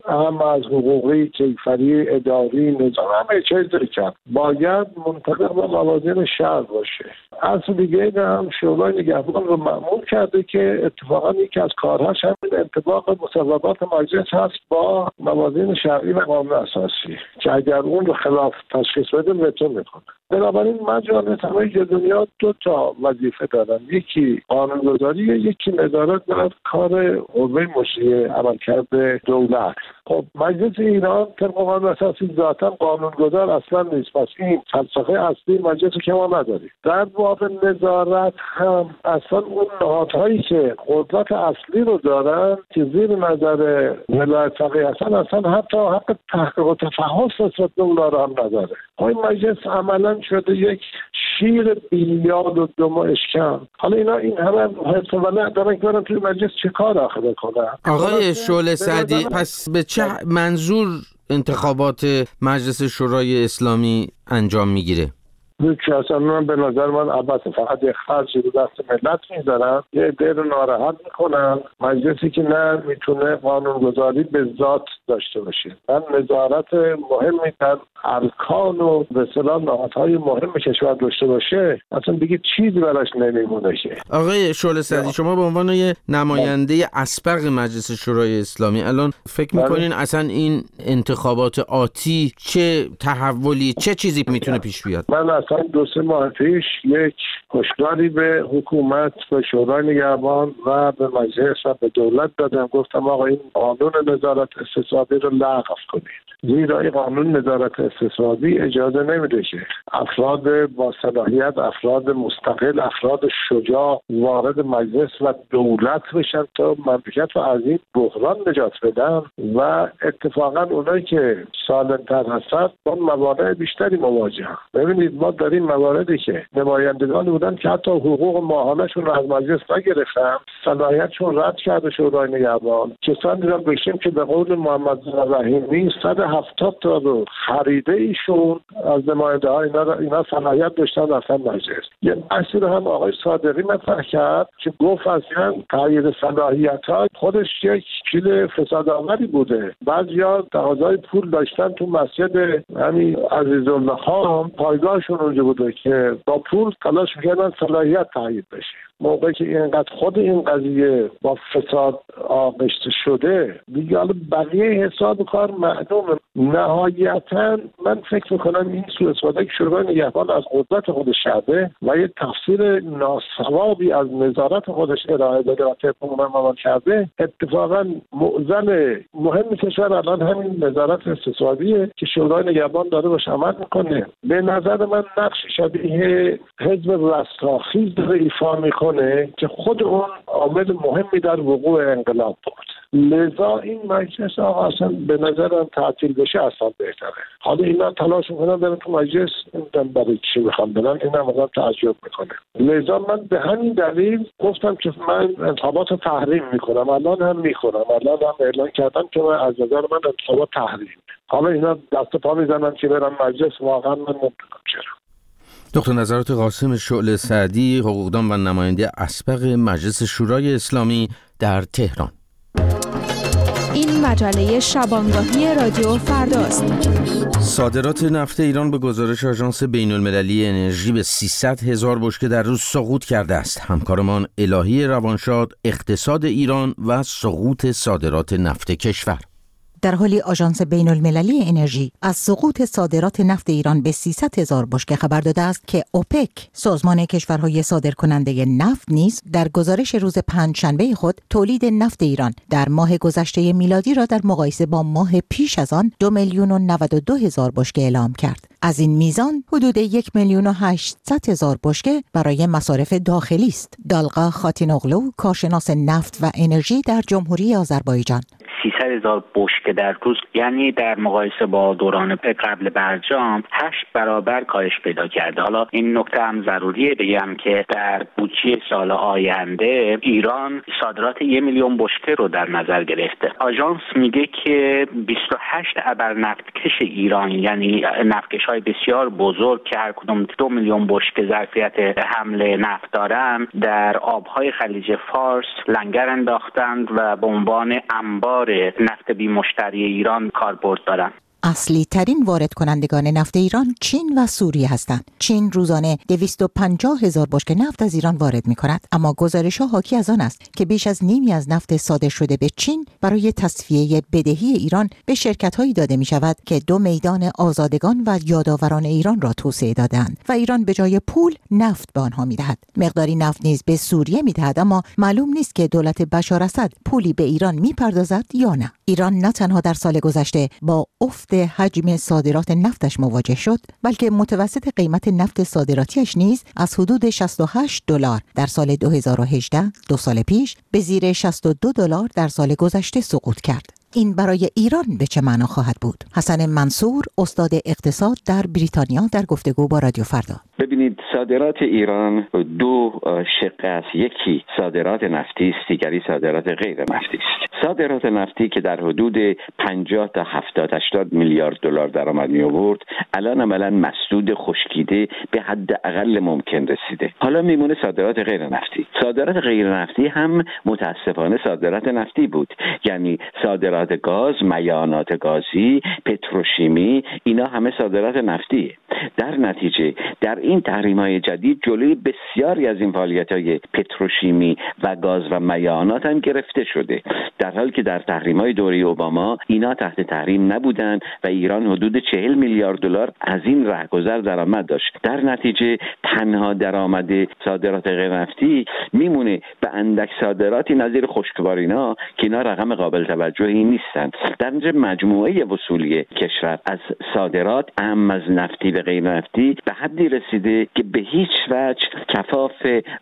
E: هم از حقوقی، کیفری، اداری، نظام، همه چیز داره کرد. باید منطبق با موازین شرع باشه. اصل دیگه هم شورای نگهبان رو مأمور کرده که اتفاقا یکی از کارهاش همین انطباق مصوبات مجلس هست با موازین شرعی و قانون اساسی که اگر اون رو خلاف تشخیص بده وتو میکنه. بنابراین مجالس همه دنیا دو تا وظیفه دارن، یکی قانونگذاری، یکی نظارت بر کار قوه مجریه عملکرد دولت. خب مجلس ایران طبق قانون اساسی ذاتاً قانونگذار اصلا نیست، پس این فلسفه اصلی مجلس که ما نداریم. در باب نظارت هم اصلا اون نهادهایی که قدرت اصلی رو دارن که زیر نظر ولایت فقیه هستن اصلا حتی حق تحقیق و تفحص نسبت به اونا رو هم نداره. این مجلس عملاً شده یک شیر بیلیاد و دم و اشکم. حالا اینا این همه حفظ ولایت دارن که برن توی مجلس چه کار آخه بکنن؟
A: آقای شعله سعدی، پس به چه منظور انتخابات مجلس شورای اسلامی انجام میگیره؟
E: که اصلا من به نظر من عباس فقط یک خرجی رو دست ملت میذارن، یه عده رو ناراحت میکنن. مجلسی که نه میتونه قانونگذاری به ذات داشته باشه، من نظارت مهمی در ارکان و به اصطلاح نهادهای مهم کشور داشته باشه، اصلا دیگه چیزی براش نمیمونه.
A: آقای شعله سعدی، شما به عنوان یه نماینده اسبق مجلس شورای اسلامی الان فکر میکنین اصلا این انتخابات آتی چه تحولی، چه چیزی میتونه پیش بیاد؟
E: من اصلا دو سه ماه پیش یک هشداری به حکومت، به شورای نگهبان و به مجلس و به دولت دادم. گفتم آقا این قانون نظارت استصوابی رو لغو کنید، زیرا این قانون نظارت استصوابی اجازه نمیده که افراد با صلاحیت، افراد مستقل، افراد شجاع وارد مجلس و دولت بشن تا مملکت رو از این بحران نجات بدن و اتفاقا اونایی که سالم‌تر هستن با موانع بیشتری مواجهن. ببینید ما داریم مواردی که نمایندگان بودن که حتی حقوق ماهانه‌شون رو از مجلس نگرفتن، صلاحیتشون رد کرده شورای نگهبان. کسانی رو داشتیم که به قول محمد رحیمی صد و هفتاد تا رو خریده ایشون از نماینده ها اینا, اینا صلاحیت داشتن رفتن مجلس. یه بحثی رو هم آقای صادقی مطرح کرد که گفت اصلا تغییر صلاحیت ها خودش یک کیل فساد آوری بوده. بعضیا تقاضای پول داشتن تو مسجد همین عزیزالله خان، پایگاهشون اونجا بوده که با پول تلاش میکردن صلاحیت تغییر بشه. موقعی که اینقدر خود این قضیه با فساد آغشته شده دیگه حالا بقیه حساب کار معلومه. نهایتا من فکر میکنم این سوء استفاده که شورای نگهبان از قدرت خودش کرده و یه تفسیر ناصوابی از نظارت خودش ارائه داده و طبق اون عمل کرده، اتفاقا معضل مهم کشور الان همین نظارت استصوابیه که شورای نگهبان داره باش عمل میکنه. به نظر من نقش شبیه حزب رستاخیز داره ایفا میکنه که خود اون عامل مهمی در وقوع انقلاب بود. لذا این مجلس آقا اصلا به نظرم تعطیل بشه اصلا بهتره. حالا اینا تلاش میکنن برن تو مجلس، نمیدونم برای چی میخوام برن، اینا مثلا تعجب میکنه. لذا من به همین دلیل گفتم که من انتخابات رو تحریم میکنم. الان هم میکنم، الان هم اعلان کردم که من از نظر من انتخابات تحریم. حالا اینا دست پا میزنن که برن مجلس، واقعا من نمیدونم چرا.
A: دکتر نظرات قاسم شعله سعدی، حقوقدان و نماینده اسبق مجلس شورای اسلامی در تهران.
O: این مجله شبانگاهی رادیو فرداست.
A: صادرات نفت ایران به گزارش آژانس بین المللی انرژی به سیصد هزار بشکه در روز سقوط کرده است. همکارمان الهی روانشاد، اقتصاد ایران و سقوط صادرات نفت کشور.
P: در حالی آژانس بین المللی انرژی از سقوط صادرات نفت ایران به سیصد هزار بشکه خبر داده است که اوپک، سازمان کشورهای صادرکننده نفت نیز در گزارش روز پنجشنبه خود تولید نفت ایران در ماه گذشته میلادی را در مقایسه با ماه پیش از آن دو میلیون و نود و دو هزار بشکه اعلام کرد. از این میزان حدود یک میلیون و هشتصد هزار بشکه برای مصارف داخلی است. دالقا خاتینوغلو، کارشناس نفت و انرژی در جمهوری آذربایجان:
Q: سیصد هزار بشکه در روز، یعنی در مقایسه با دوران قبل برجام هشت برابر کاهش پیدا کرده. حالا این نکته هم ضروریه بگم که در بودجه سال آینده ایران صادرات یک میلیون بشکه رو در نظر گرفته. آژانس میگه که بیست و هشت ابر نفتکش ایران، یعنی نفتکش‌های بسیار بزرگ که هر کدوم دو میلیون بشکه ظرفیت حمل نفت دارن، در آبهای خلیج فارس لنگر انداختند و به عنوان انبار نفت بی مشتری ایران کاربرد دارن.
P: اصلی ترین وارد کنندگان نفت ایران چین و سوریه هستند. چین روزانه دویست و پنجاه هزار بشکه نفت از ایران وارد می کند، اما گزارش‌ها حاکی از آن است که بیش از نیمی از نفت صادر شده به چین برای تصفیه بدهی ایران به شرکت‌هایی داده می شود که دو میدان آزادگان و یادآوران ایران را توسعه دادند و ایران به جای پول نفت به آنها می دهد. مقداری نفت نیز به سوریه می دهد، اما معلوم نیست که دولت بشار اسد پولی به ایران می پردازد یا نه. ایران نه تنها در سال گذشته با افت حجم صادرات نفتش مواجه شد، بلکه متوسط قیمت نفت صادراتیش نیز از حدود شصت و هشت دلار در سال دو هزار و هجده، دو سال پیش، به زیر شصت و دو دلار در سال گذشته سقوط کرد. این برای ایران به چه معنا خواهد بود؟ حسن منصور، استاد اقتصاد در بریتانیا، در گفتگو با رادیو فردا.
G: ببینید، صادرات ایران دو شق است. یکی صادرات نفتی است، دیگری صادرات غیر نفتی است. صادرات نفتی که در حدود پنجاه تا هفتاد هشتاد میلیارد دلار درآمد می آورد، الان عملاً مسدود، خشکیده، به حد اقل ممکن رسیده. حالا میمونه صادرات غیر نفتی. صادرات غیر نفتی هم متاسفانه صادرات نفتی بود، یعنی صادرات گاز، میانات گازی، پتروشیمی، اینا همه صادرات نفتیه. در نتیجه در این تحریم‌های جدید جلوی بسیاری از این فعالیت‌های پتروشیمی و گاز و میانات هم گرفته شده، در حالی که در تحریم‌های دوره اوباما اینا تحت تحریم نبودن و ایران حدود چهل میلیارد دلار از این رهگذر درآمد داشت. در نتیجه تنها درآمد صادرات غیر نفتی میمونه به اندک صادراتی نظیر خشکبارینا که اینا رقم قابل توجهی نیستن. در نتیجه مجموعه وصولی کشور از صادرات اهم از نفتی و غیر نفتی به حدی رسیده که به هیچ وجه کفاف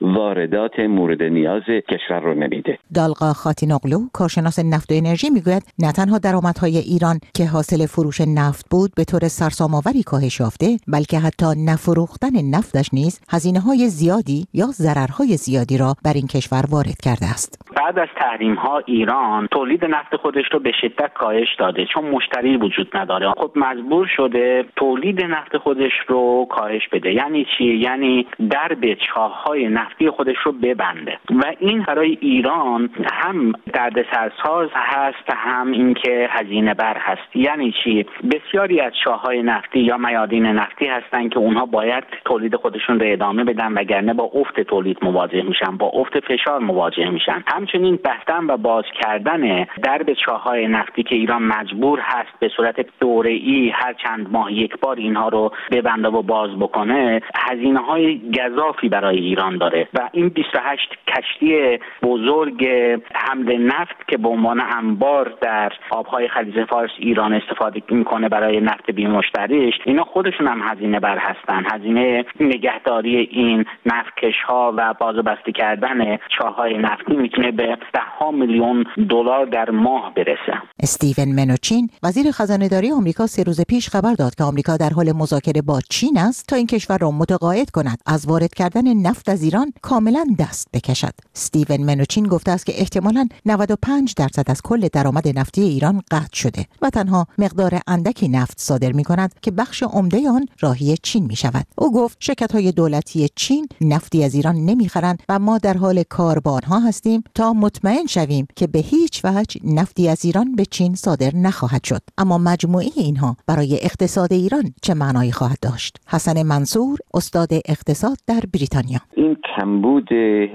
G: واردات مورد نیاز کشور رو نمیده.
P: دالقا خاتینوغلو، کارشناس نفت و انرژی، میگوید نه تنها درآمدهای ایران که حاصل فروش نفت بود به طور سرسام‌آوری کاهش یافته، بلکه حتی نفروختن نفتش نیز هزینه‌های زیادی یا ضررهای زیادی را بر این کشور وارد کرده است.
Q: بعد از تحریم‌ها ایران تولید نفت خودش رو به شدت کاهش داده، چون مشتری وجود نداره. خب مجبور شده تولید نفت خودش رو کاهش بده. یعنی چی؟ یعنی درب چاه‌های نفتی خودش رو ببنده و این برای ایران هم دردسرساز هست، هم اینکه هزینه بر هست. یعنی چی؟ بسیاری از چاه‌های نفتی یا میادین نفتی هستن که اونها باید تولید خودشون رو ادامه بدن، وگرنه با افت تولید مواجه میشن، با افت فشار مواجه میشن. همچنین بستن و باز کردن درب چاه‌های نفتی که ایران مجبور هست به صورت دوره‌ای هر چند ماه یک بار اینها رو ببنده و باز بکنه، هزینه‌های گزافی برای ایران داره و این بیست و هشت کشتی بزرگ حمل نفت که به عنوان انبار در آب‌های خلیج فارس ایران استفاده میکنه برای نفت بی مشتریش، اینا خودشون هم هزینه بر هستن. هزینه نگهداری این نفتکش‌ها و باز و بسته کردن چاه‌های نفتی میتونه به ده ها میلیون دلار در ماه برسه.
P: استیون منوچین، وزیر خزانه‌داری آمریکا، سه روز پیش خبر داد که آمریکا در حال مذاکره با چین است تا این کشور را متقاعد کند از وارد کردن نفت از ایران کاملا دست بکشد. استیون منوچین گفته است که احتمالاً نود و پنج درصد از کل درآمد نفتی ایران قطع شده و تنها مقدار اندکی نفت صادر می‌کند که بخش عمده آن راهی چین می‌شود. او گفت شرکت‌های دولتی چین نفتی از ایران نمی‌خرند و ما در حال کار با آنها هستیم تا مطمئن شویم که به هیچ وجه نفتی از ایران به چین صادر نخواهد شد. اما مجموعه اینها برای اقتصاد ایران چه معنایی خواهد داشت؟ حسن منصور، استاد اقتصاد در بریتانیا.
G: این کمبود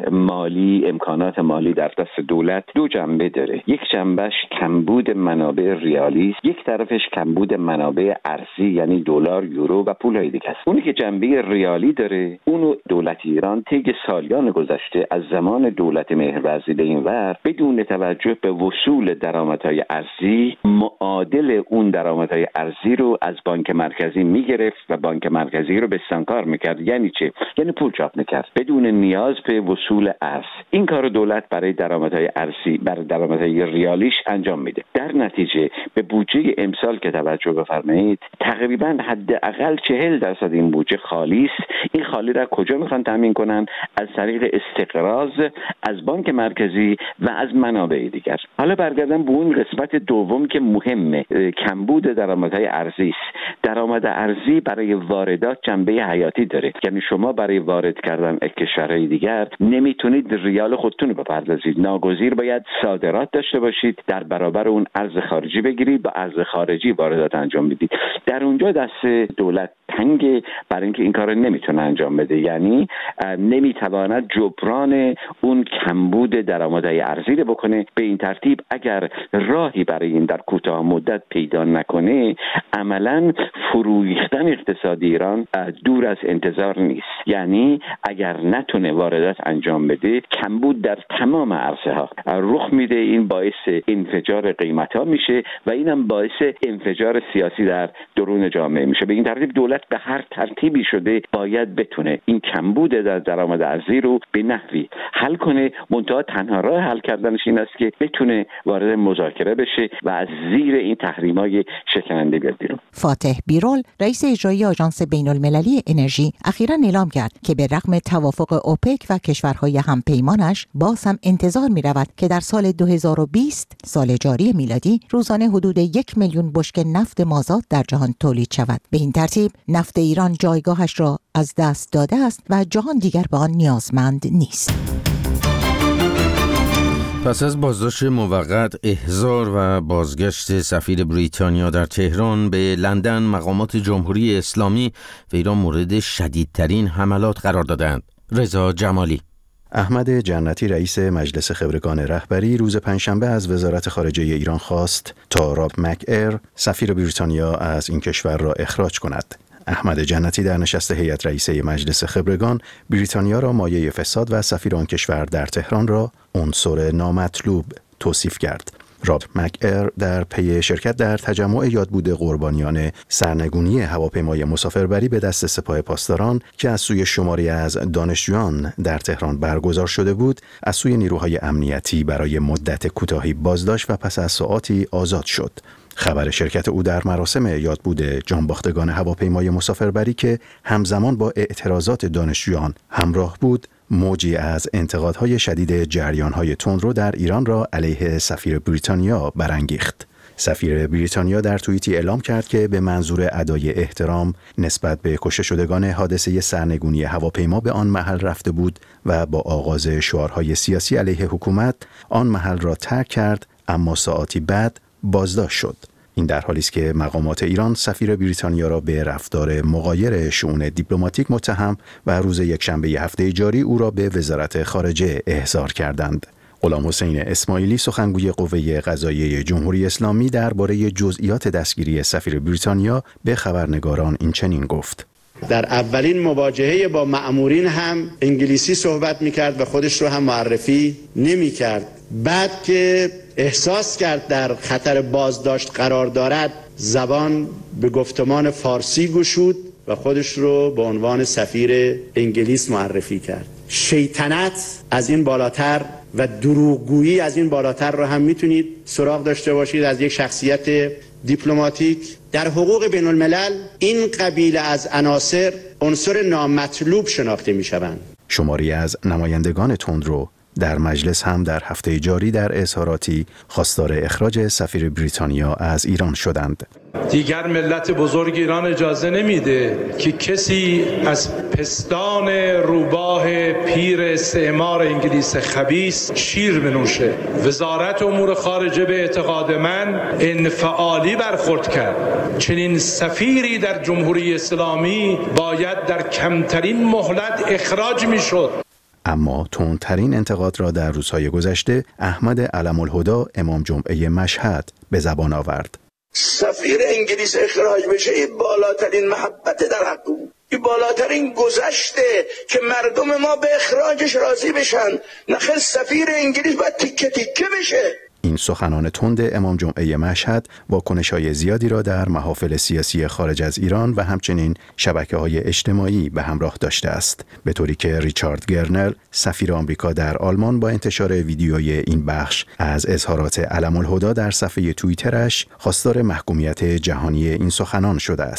G: مالی، امکانات مالی در دست دولت دو جنبه داره. یک جنبش کمبود منابع ریالی است، یک طرفش کمبود منابع ارزی یعنی دلار، یورو و پولهای دیگه است. اونی که جنبه ریالی داره، اونو دولت ایران طی سالیان گذشته از زمان دولت مهروزی به این ور بدون توجه به وصول درآمدهای ارزی معادل اون درآمدهای ارزی رو از بانک مرکزی میگرفت و بانک مرکزی رو بستانکار میکرد. یعنی چه؟ یعنی پول چاپ میکرد بدون نیاز به وصول ارز. این کار دولت برای درآمدهای ارزی، برای درآمدهای ریالیش انجام میده. در نتیجه به بودجه امسال که توجه بفرمایید، تقریبا حداقل چهل درصد این بودجه خالی است. این خالی را کجا میخوان تامین کنن؟ از طریق استقراض از بانک مرکزی و از منابع دیگر. حالا برگردم به اون قسمت دوم که مهمه، کمبود درآمدهای ارزی است. درآمد ارزی برای واردات جنبه حیاتی داره، یعنی شما برای وارد کردن از کشورهای دیگر نمیتونید ریال خودتون رو بپردازید، ناگزیر باید صادرات داشته باشید، در برابر اون ارز خارجی بگیرید، با ارز خارجی واردات انجام بدید. در اونجا دست دولت تنگ برای اینکه این کارو نمیتونه انجام بده، یعنی نمیتواند جبران اون کمبود درآمدهای ارزی رو بکنه. به این ترتیب اگر راهی برای این در کوتاه مدت پیدا نکنه، عملاً فروریختن اقتصادی ایران دور از انتظار نیست. یعنی اگر نتونه واردات انجام بده، کمبود در تمام عرصه ها رخ میده، این باعث انفجار قیمت ها میشه و اینم باعث انفجار سیاسی در درون جامعه میشه. به این ترتیب دولت به هر ترتیبی شده باید بتونه این کمبود در درآمد ارزی رو به نحوی حل کنه. منتها تنها راه حل کردنش این است که بتونه وارد مذاکره بشه و از زیر این تحریم‌های شکننده بیاد بیرون.
P: فاتح بیرول، رئیس اجرایی آژانس بین‌المللی انرژی، اخیراً اعلام کرد که به رغم توافق اوپک و کشورهای همپیمانش باز هم انتظار می‌رود که در سال دو هزار و بیست، سال جاری میلادی، روزانه حدود یک میلیون بشکه نفت مازاد در جهان تولید شود. به این ترتیب نفت ایران جایگاهش را از دست داده است و جهان دیگر به آن نیازمند نیست.
A: پس از بازداشت موقت، احضار و بازگشت سفیر بریتانیا در تهران به لندن، مقامات جمهوری اسلامی و ایران مورد شدیدترین حملات قرار دادند. رضا جمالی.
R: احمد جنتی، رئیس مجلس خبرگان رهبری، روز پنجشنبه از وزارت خارجه ایران خواست تا راب مک‌ایر، سفیر بریتانیا، از این کشور را اخراج کند. احمد جنتی در نشست هیئت رئیسه مجلس خبرگان بریتانیا را مایه فساد و سفیر آن کشور در تهران را عنصر نامطلوب توصیف کرد. راب مک‌ایر در پی شرکت در تجمع یادبود قربانیان سرنگونی هواپیمای مسافربری به دست سپاه پاسداران که از سوی شماری از دانشجویان در تهران برگزار شده بود، از سوی نیروهای امنیتی برای مدت کوتاهی بازداشت و پس از ساعاتی آزاد شد. خبر شرکت او در مراسم یادبود جانباختگان هواپیمای مسافربری که همزمان با اعتراضات دانشجویان همراه بود، موجی از انتقادهای شدید جریانهای تندرو در ایران را علیه سفیر بریتانیا برانگیخت. سفیر بریتانیا در توییتی اعلام کرد که به منظور ادای احترام نسبت به کشته شدگان حادثه سرنگونی هواپیما به آن محل رفته بود و با آغاز شعارهای سیاسی علیه حکومت آن محل را ترک کرد، اما ساعاتی بعد بازداشت شد. این در حالی است که مقامات ایران سفیر بریتانیا را به رفتار مغایر شؤون دیپلماتیک متهم و روز یکشنبه هفته جاری او را به وزارت خارجه احضار کردند. غلام حسین اسماعیلی، سخنگوی قوه قضاییه جمهوری اسلامی، درباره جزئیات دستگیری سفیر بریتانیا به خبرنگاران این چنین گفت:
S: در اولین مواجهه با مأمورین هم انگلیسی صحبت می‌کرد و خودش رو هم معرفی نمی‌کرد. بعد که احساس کرد در خطر بازداشت قرار دارد، زبان به گفتمان فارسی گشود و خودش رو به عنوان سفیر انگلیس معرفی کرد. شیطنت از این بالاتر و دروغگویی از این بالاتر رو هم میتونید سراغ داشته باشید از یک شخصیت دیپلماتیک. در حقوق بین الملل این قبیله از عناصر عنصر نامطلوب شناخته میشوند.
R: شماری از نمایندگان تندرو در مجلس هم در هفته جاری در اظهاراتی خواستار اخراج سفیر بریتانیا از ایران شدند.
T: دیگر ملت بزرگ ایران اجازه نمیده که کسی از پستان روباه پیر استعمار انگلیس خبیث شیر بنوشه. وزارت امور خارجه به اعتقاد من انفعالی برخورد کرد. چنین سفیری در جمهوری اسلامی باید در کمترین مهلت اخراج میشد.
R: اما تندترین انتقاد را در روزهای گذشته احمد علم الهدا، امام جمعه مشهد، به زبان آورد.
U: سفیر انگلیس اخراج بشه این بالاترین محبت در حق او، این بالاترین گذشته که مردم ما به اخراجش راضی بشن. نخیر سفیر انگلیس باید تیکه تیکه بشه.
R: این سخنان تند امام جمعه مشهد واکنش‌های زیادی را در محافل سیاسی خارج از ایران و همچنین شبکه‌های اجتماعی به همراه داشته است، به طوری که ریچارد گرنل، سفیر آمریکا در آلمان، با انتشار ویدیوی این بخش از اظهارات علم الهدا در صفحه توییترش خواستار محکومیت جهانی این سخنان شده است.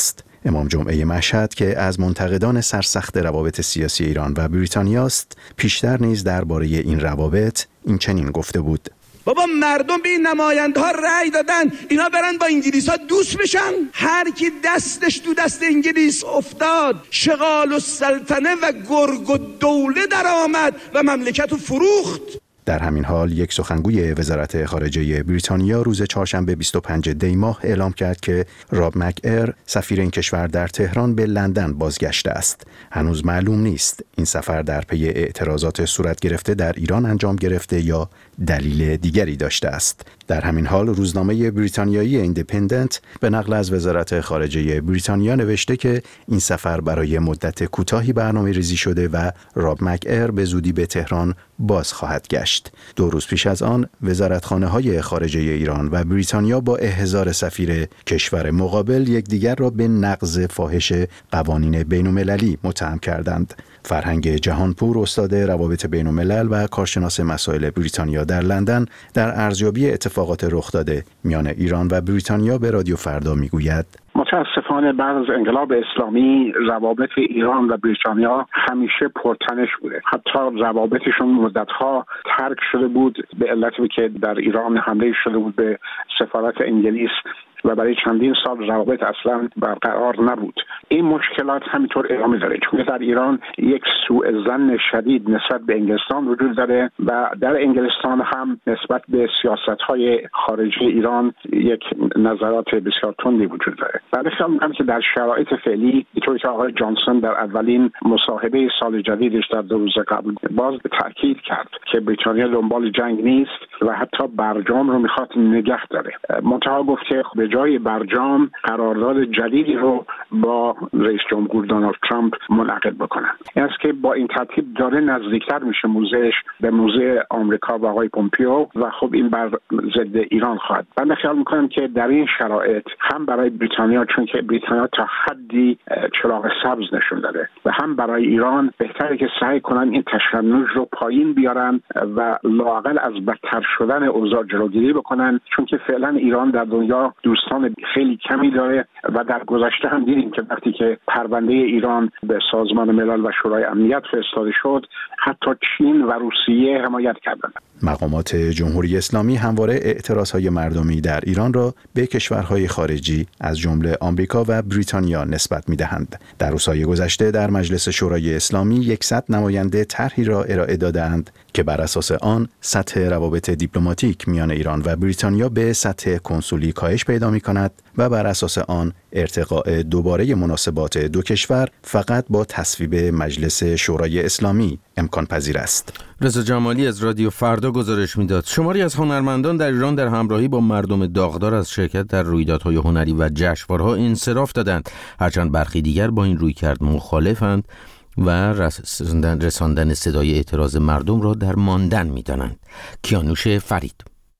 R: امام جمعه مشهد که از منتقدان سرسخت روابط سیاسی ایران و بریتانیا است، پیشتر نیز درباره این روابط این چنین گفته بود:
U: بابا مردم به این نماینده ها رأی دادن اینا برن با انگلیس ها دوست بشن. هر کی دستش تو دست انگلیس افتاد شغال و سلطنه و گرگ و دوله در آمد و مملکت رو فروخت.
R: در همین حال یک سخنگوی وزارت خارجه بریتانیا روز چهارشنبه بیست و پنجم دی ماه اعلام کرد که راب مک‌ایر سفیر این کشور در تهران به لندن بازگشته است. هنوز معلوم نیست این سفر در پی اعتراضات صورت گرفته در ایران انجام گرفته یا دلیل دیگری داشته است. در همین حال روزنامه بریتانیایی ایندیپندنت به نقل از وزارت خارجه بریتانیا نوشته که این سفر برای مدت کوتاهی برنامه‌ریزی شده و راب مک‌ایر به زودی به تهران باز خواهد گشت. دو روز پیش از آن وزارتخانه‌های خارجه ایران و بریتانیا با احضار سفیر کشور مقابل یکدیگر را به نقض فاحش قوانین بین‌المللی متهم کردند. فرهنگ جهانپور، استاد روابط بین‌الملل و کارشناس مسائل بریتانیا در لندن، در ارزیابی اتفاقات رخ داده میان ایران و بریتانیا به رادیو فردا میگوید:
H: متاسفانه بعد از انقلاب اسلامی روابط ایران و بریتانیا همیشه پرتنش بوده. حتی روابطشون مدتها ترک شده بود به علتی که در ایران حمله شده بود به سفارت انگلیس و برای چندین سال روابط اصلا برقرار نبود. این مشکلات همینطور ادامه داره، چون در ایران یک سوء ظن شدید نسبت به انگلستان وجود داره و در انگلستان هم نسبت به سیاست‌های خارجی ایران یک نظرات بسیار تندی وجود داره. من فکر می‌کنم که در شرایط فعلی اینطوری که آقای جانسون در اولین مصاحبه سال جدیدش در دو روز قبل باز به تاکید کرد که بریتانیا دنبال جنگ نیست و حتی برجام رو می‌خواد نگه داره. منتها گفت که به جای برجام قرارداد جدیدی رو با رئیس جمهور دونالد ترامپ منعقد بکنن. این است که با این ترتیب داره نزدیکتر میشه موضعش به موضع آمریکا و آقای پومپیو و خب این بر ضد ایران خواهد. من خیال میکنم که در این شرایط هم برای بریتانیا، چون که بریتانیا تا حدی چراغ سبز نشون داده، و هم برای ایران بهتره که سعی کنن این تشنج رو پایین بیارن و لااقل از بدتر شدن اوضاع جلوگیری بکنن، چون که فعلا ایران در دنیا دوستان خیلی کمی داره و در گذشته هم دیدیم که وقتی که پرونده ایران به سازمان ملل و شورای امنیت فرستاده شد حتی چین و روسیه حمایت کردند.
R: مقامات جمهوری اسلامی همواره اعتراضهای مردمی در ایران را به کشورهای خارجی از جمله آمریکا و بریتانیا نسبت می‌دهند. در روزهای گذشته در مجلس شورای اسلامی صد نماینده طرحی را ارائه دادند که بر اساس آن سطح روابط دیپلماتیک میان ایران و بریتانیا به سطح کنسولی کاهش پیدا می‌کند و بر اساس آن ارتقاء دوباره مناسبات دو کشور فقط با تصویب مجلس شورای اسلامی امکان پذیر است.
A: رضا جمالی از رادیو فردا گزارش میداد. شماری از هنرمندان در ایران در همراهی با مردم داغدار از شرکت در رویدادهای هنری و جشنواره‌ها انصراف دادند، هرچند برخی دیگر با این رویکرد مخالفند و رساندن, رساندن صدای اعتراض مردم را در ماندن می‌دانند. کیانوش فرید.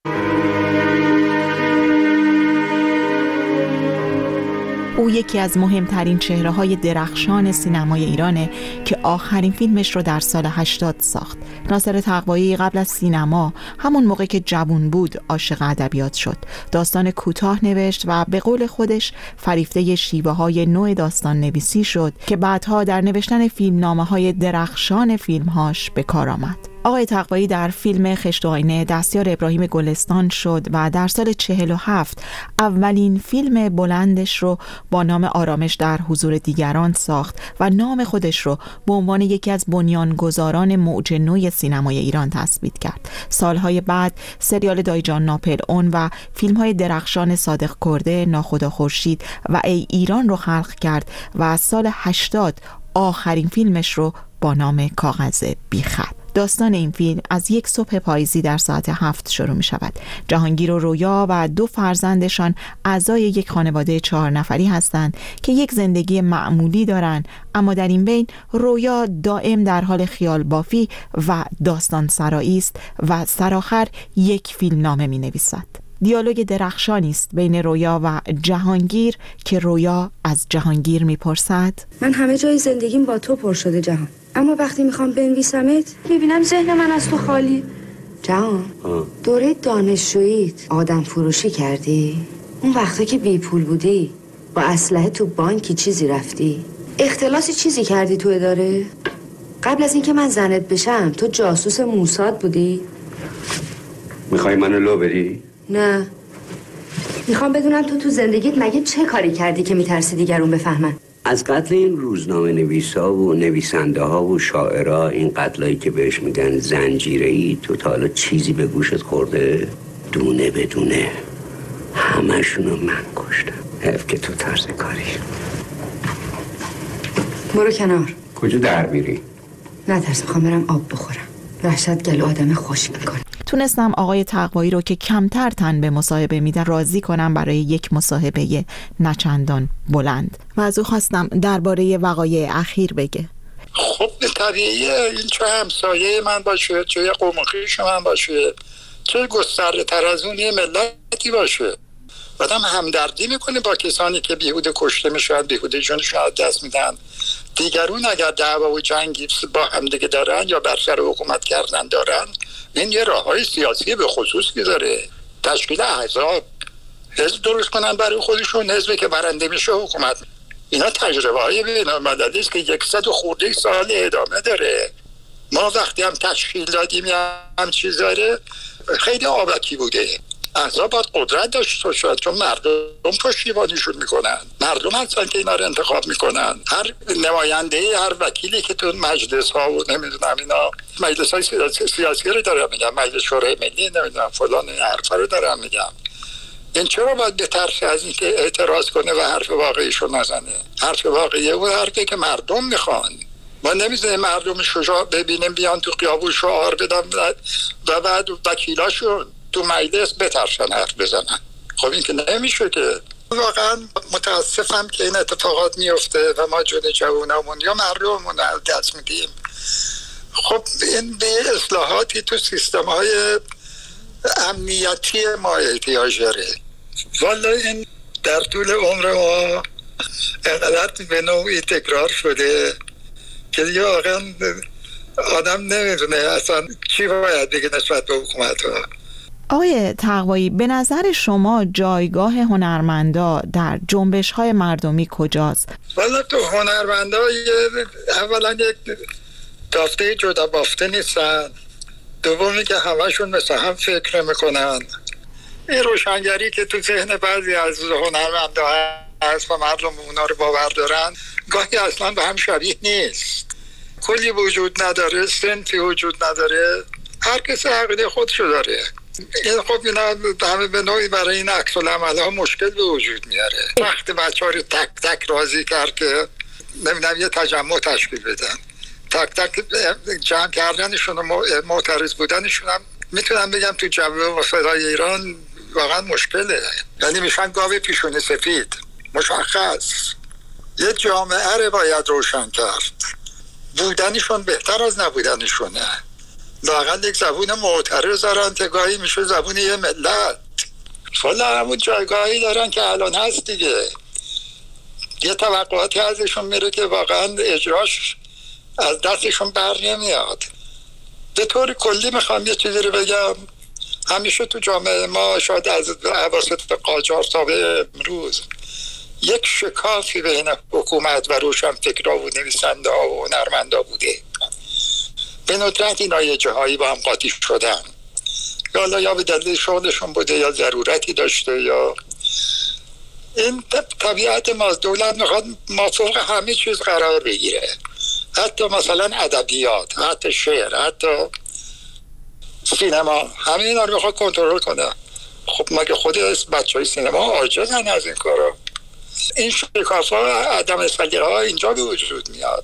C: او یکی از مهمترین چهره‌های درخشان سینمای ایرانه که آخرین فیلمش رو در سال هشتاد ساخت. ناصر تقوایی قبل از سینما، همون موقع که جوان بود، عاشق ادبیات شد. داستان کوتاه نوشت و به قول خودش فریفته شیوه‌های نوع داستان نویسی شد که بعدها در نوشتن فیلمنامه‌های درخشان فیلم‌هاش به کار آمد. آقای تقوایی در فیلم خشت و آینه دستیار ابراهیم گلستان شد و در سال چهل و هفت اولین فیلم بلندش رو با نام آرامش در حضور دیگران ساخت و نام خودش رو به عنوان یکی از بنیانگذاران موج نوی سینمای ایران تثبیت کرد. سالهای بعد سریال دایجان ناپل اون و فیلم‌های درخشان صادق کرده، ناخدا خورشید و ای ایران رو خلق کرد و سال هشتاد آخرین فیلمش رو با نام کاغذ بیخط. داستان این فیلم از یک صبح پاییزی در ساعت هفت شروع می شود. جهانگیر و رویا و دو فرزندشان اعضای یک خانواده چهار نفری هستند که یک زندگی معمولی دارند، اما در این بین رویا دائم در حال خیال بافی و داستان سرایی است و سرآخر یک فیلمنامه می نویسد. دیالوگ درخشانی است بین رویا و جهانگیر که رویا از جهانگیر میپرسد:
V: من همه جای زندگیم با تو پر شده جهان، اما وقتی میخوام بنویسمت میبینم ذهن من از تو خالی. جهان، دوره دانشجوییت آدم فروشی کردی؟ اون وقتا که بی پول بودی با اسلحه تو بانکی چیزی رفتی؟ اختلاسی چیزی کردی تو اداره؟ قبل از اینکه من زنت بشم تو جاسوس موساد بودی؟
B: میخوای منو لو بری؟
V: نه، میخوام بدونم تو تو زندگیت مگه چه کاری کردی که میترسی دیگرون بفهمن؟
B: از قتل این روزنامه نویسا و نویسنده ها و شاعرها، این قتلایی که بهش میگن زنجیره‌ای، تو تا حالا چیزی به گوشت خورده؟ دونه بدونه همشونو من کشتم. حیف که تو طرز کاری.
V: برو کنار.
B: کجا در میری؟
V: نترس، میخوام برم آب بخورم. وحشت گلو آدم خشک میکنه.
C: تونستم آقای تقوایی رو که کمتر تن به مصاحبه میدن راضی کنم برای یک مصاحبه نچندان بلند و از او خواستم درباره وقایع اخیر بگه.
I: خب طبیعیه این چه همسایه من باشه، چه قوم خویش من باشه، چه گسترده تر از اون یه ملتی باشه. آدم همدردی میکنه با کسانی که بیهوده کشته میشن، بیهوده جونشون از دست میدن. دیگرون اگر دعوا و جنگی با هم دیگه دارن یا بر سر حکومت کردن دارن، این یه راههای سیاسی به خصوص میذاره. تشکیل احزاب، حزب درست کنن برای خودشون، حزبی که برنده میشه حکومت. اینا تجربه های بین‌المللی است که یکصد و خورده سال ادامه داره. ما وقتی هم تشکیل دادیم یا هم چیز داره خیلی آبکی بوده. احزاب باید قدرت داشته باشد چون مردم پشتیبانیشون میکنن. مردم هستن که اینا رو انتخاب میکنن. هر نماینده، هر وکیلی که تو مجلس ها و نمیدونم اینا مجلس های سیاسی, سیاسی رو دارم میگم، مجلس شورای ملی نمیدونم فلان این حرفا رو دارم میگم. این چرا باید بترسه از اینکه اعتراض کنه و حرف واقعیشو نزنه؟ حرف واقعیه و حرفی که مردم میخوان. ما نمیذاریم مردم شجاع ببینیم بیان تو خیابون شعار بدن و بعد وکیلاشون تو مجلس بترسن حرف بزنن. خب این که نمیشه که. واقعا متاسفم که این اتفاقات میفته و ما جون جوانمون یا مردممون رو دست میدیم. خب این به اصلاحاتی تو سیستم های امنیتی ما احتیاج داره. والا این در طول عمر ما انقدر به نوعی تکرار شده که دیگه واقعا آدم نمیدونه اصلا چی باید بگه نسبت به حکومت ها.
C: آقای تقوایی، به نظر شما جایگاه هنرمندا در جنبش‌های مردمی کجاست؟
I: والا تو هنرمندا اولا یک دافته جدا بافته نیستن، دومی که همشون مثل هم فکر میکنن. این روشنگری که تو ذهن بعضی از هنرمندا هست و مردم اونا رو باور دارن گاهی اصلا به هم شبیه نیست. کلی وجود نداره، سنفی وجود نداره، هر کسی عقیده خودشو داره. این خب اینا همه به نوعی برای این عکس العمل ها مشکل به وجود میاره. وقتی بچه ها رو تک تک راضی کرد که نمیدونم یه تجمع تشکیل بدن، تک تک جمع کردنشون و معترض بودنشون هم میتونم بگم تو جبهه و صدای ایران واقعا مشکله. یعنی میشن گاو پیشونی سفید مشخص. یه جامعه رو باید روشن کرد. بودنشون بهتر از نبودنشونه. لااقل یک زبون معترض دارن که گاهی میشه زبون یه ملت. والا همون جایگاهی دارن که الان هست دیگه. یه توقعاتی ازشون میره که واقعا اجراش از دستشون بر نمیاد. به طور کلی میخوام یه چیزی رو بگم. همیشه تو جامعه ما شاید از اواسط قاجار تا به امروز یک شکافی بین حکومت و روشنفکرها و نویسنده ها و هنرمندا بوده. به ندرت اینا یه جاهایی با هم قاطی شدن. یا یا به دلیل شغلشون بوده یا ضرورتی داشته یا این طبیعت ما. دولت میخواد ما فوق همه چیز قرار بگیره، حتی مثلا ادبیات، حتی شعر، حتی سینما، همه اینا رو میخواد کنترل کنه. خب مگه خود بچه های سینما عاجزن از این کارا؟ این شکاف ها، عدم سلیقه ها اینجا به وجود میاد.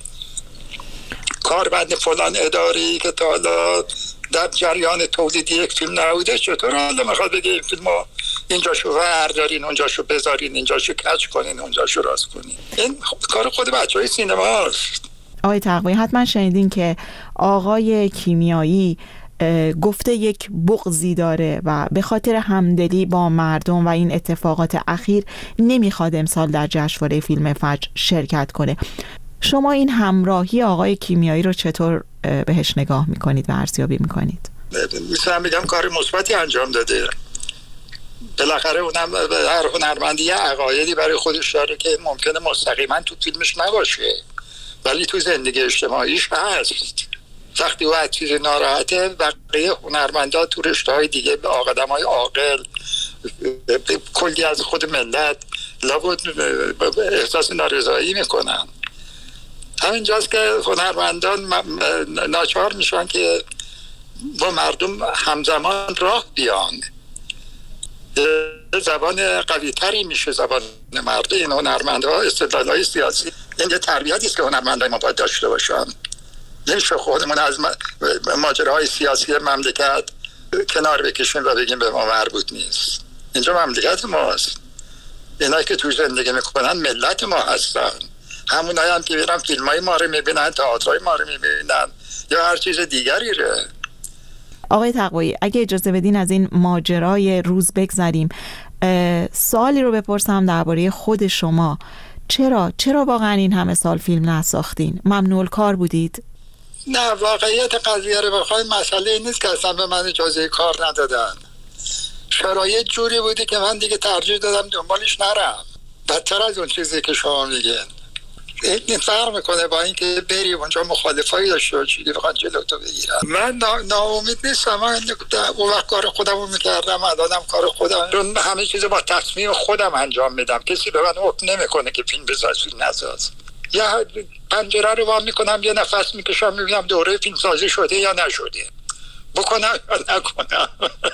I: کاربند فلان اداری که تا حالا در جریان تولید یک فیلم نبوده چطور حالا میخواد بگه این فیلم ها اینجاشو وردارین، اونجاشو بذارین، اینجاشو کچ کنین، اونجاشو راست کنین؟ این کار خود بچه های سینما هست.
C: آقای تقوایی، حتما شنیدین که آقای کیمیایی گفته یک بغضی داره و به خاطر همدلی با مردم و این اتفاقات اخیر نمیخواد امسال در جشنواره فیلم فجر شرکت کنه. شما این همراهی آقای کیمیایی رو چطور بهش نگاه میکنید و ارزیابی میکنید؟
I: میتونم بگم کار مثبتی انجام داده. بالاخره اونم هر هنرمندی یه عقایدی برای خودش داره که ممکنه مستقیما تو فیلمش نباشه ولی تو زندگی اجتماعیش هست. وقتی او از چیزی ناراحته بقیه هنرمندا تو رشته‌های دیگه به آدمای عاقل کلی از خود ملت لابد احساس نارضایی میکنن. همینجاست که هنرمندان ناچار میشن که با مردم همزمان راه بیان. زبان قوی تری میشه زبان مرد. این هنرمندها استدلال‌های سیاسی این یه تربیتی است که هنرمندای ما باید داشته باشن. نمیشه خودمون از ماجراهای سیاسی مملکت کنار بکشیم و بگیم به ما مربوط نیست. اینجا مملکت ماست. اینایی که توی زندگی میکنن ملت ما هستن. همونایی هم که میرن فیلمای ما رو میبینن، تئاترای ما رو میبینن یا هر چیز دیگری رو.
C: آقای تقوایی اگه اجازه بدین از این ماجرای روز بگذریم، سوالی رو بپرسم درباره خود شما. چرا چرا واقعا این همه سال فیلم نساختین؟ ممنوع الکار بودید؟
I: نه، واقعیت قضیه رو بخوای مسئله این نیست که اصلا به من اجازه کار ندادن. شرایط جوری بودی که من دیگه ترجیح دادم دنبالش نرم. بدتر از اون چیزی که شما میگین. این فرق میکنه با اینکه بری اونجا مخالفایی داشته باشی بخواد جلوتو بگیرن. من ناامید نیستم. من اون وقت کار خودمو میکردم، الانم کار خودم، چون همه چیز با تصمیم خودم انجام میدم. کسی به من حکم نمیکنه که فیلم بساز فیلم نساز. یا پنجره رو وا میکنم یه نفس میکشم میبینم دوره فیلم سازی شده یا نشده، بکنم یا نکنم.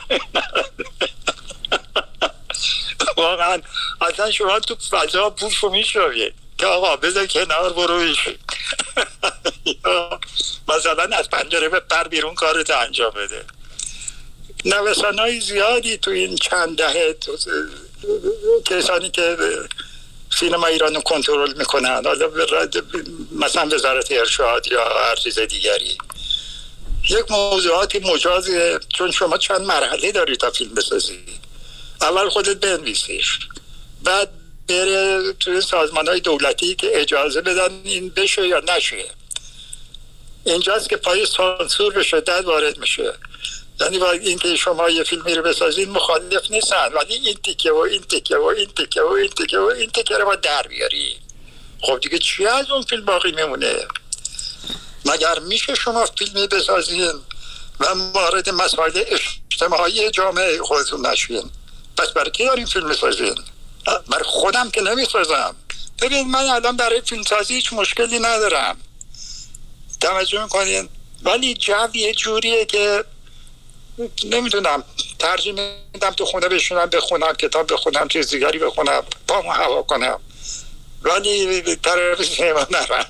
I: واقعا اصلا شما تو فضا بوشو میشوید که آقا بذار کنار برویش. مثلا از پنجره به پر بیرون کارت انجام بده. نوسانای زیادی تو این چند دهه کسانی که سینما ایران رو کنترل میکنن، حالا مثلا وزارت ارشاد یا هر چیز دیگری، یک موضوعاتی مجازه. چون شما چند مرحله داری تا فیلم بسازی. اول خودت بنویسیش، بعد بره توی سازمان‌های دولتی که اجازه بدن این بشه یا نشه. اینجاست که پای سانسور به شدت وارد میشه. یعنی با اینکه شما یه فیلمی رو بسازین مخالف نیستن، ولی این تیکه و این تیکه و این تیکه و این تیکه و این تیکه رو باید در بیاری. خب دیگه چی از اون فیلم باقی میمونه؟ مگر میشه شما فیلمی بسازین و وارد مسائل اجتماعی جامعه خودتون نشین؟ پس برای کی دارین فیلم بسازین؟ برای خودم که نمیسازم. ببین من الان برای فیلم سازی هیچ مشکلی ندارم، توجه میکنین، ولی جو یه جوریه که نمیدونم، ترجیح میدم تو خونه بشینم بخونم، کتاب بخونم، چیز دیگری بخونم، پامو هوا کنم، ولی طرف سینما نرم.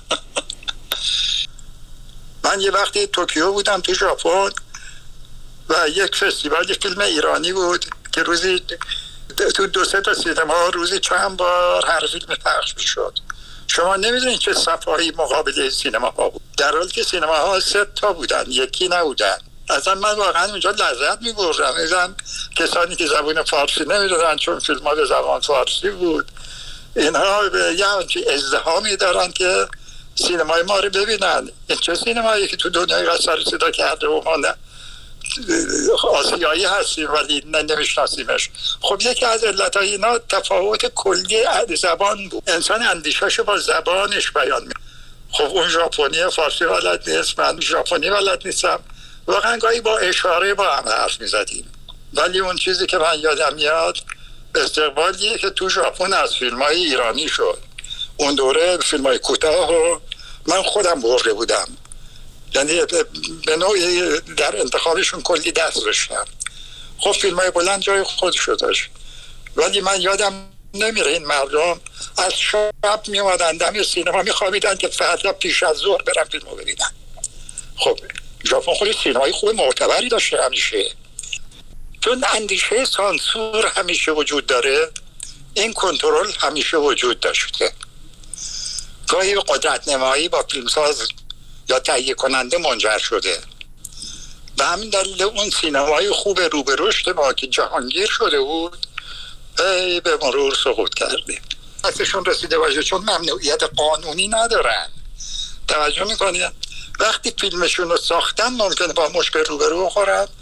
I: من یه وقتی توکیو بودم تو ژاپن و یک فستیوال فیلم ایرانی بود که روزی تو دو سه تا سینما روزی چند بار هر فیلم پخش میشد. شما نمیدونید چه صفایی مقابل سینما ها بود، در حالی که سینما ها سه تا بودن، یکی نبودن. اصلا من واقعا اونجا لذت میبردم. میدونم کسانی که زبان فارسی نمیدونن چون فیلم ها به زبان فارسی بود، اینها یه همچین ازدحامی دارن که سینمای ما رو ببینن. این چه سینمایی که تو دنیای سر صدا کرده و ما نه آسیایی هستیم ولی نمیشناسیمش. خب یکی از علتهای اینا تفاوت کلی زبان بود. انسان اندیشه‌شو با زبانش بیان می. خب اون ژاپنی فارسی بلد نیست، من ژاپنی بلد نیستم، واقعا گاهی با اشاره با هم حرف میزدیم. ولی اون چیزی که من یادم میاد استقبالیه که تو ژاپن از فیلم‌های ایرانی شد. اون دوره فیلم‌های کوتاه رو من خودم برده بودم، یعنی به نوعی در انتخابشون کلی دست داشتم. خب فیلم‌های بلند جای خودشو داشت، ولی من یادم نمیره این مردم از شب میومدن دم سینما میخوابیدن که فردا پیش از ظهر برن فیلمو ببینن. خب ژاپن خود سینمای خوب معتبری داشته همیشه. چون اندیشه سانسور همیشه وجود داره، این کنترل همیشه وجود داشته. گاهی قدرت نمایی با فیلمساز یا تهیه کننده منجر شده. و همین دلیل اون سینمای خوب رو به رشد ما که جهانگیر شده بود ای به مرور سقوط کرده. دستشون رسیده باشه، چون ممنوعیت قانونی ندارن. توجه میکنید؟ وقتی فیلمشون رو ساختن ممکنه با مشکل روبرو بخورن،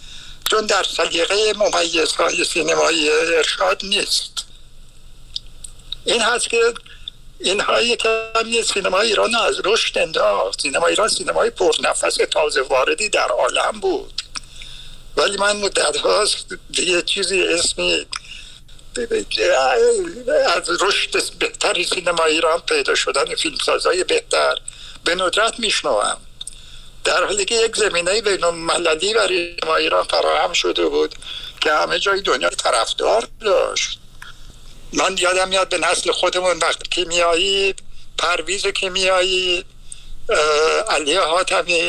I: چون در سلیقه ممیزهای سینمایی ارشاد نیست. این هست که اینها یکم سینمای ایران از رشد انداخت. سینما ایران سینمای پرنفس تازه واردی در عالم بود، ولی من مدت هاست یه چیزی اسمی از رشد بهتری سینما ایران پیدا شدن فیلمسازهای بهتر به ندرت میشنوم، در حالی که یک زمینه بین‌المللی برای سینما ایران فراهم شده بود که همه جای دنیا طرفدار داشت. من یادم میاد به نسل خودمون وقت کیمیایی، پرویز کیمیایی، علی حاتمی،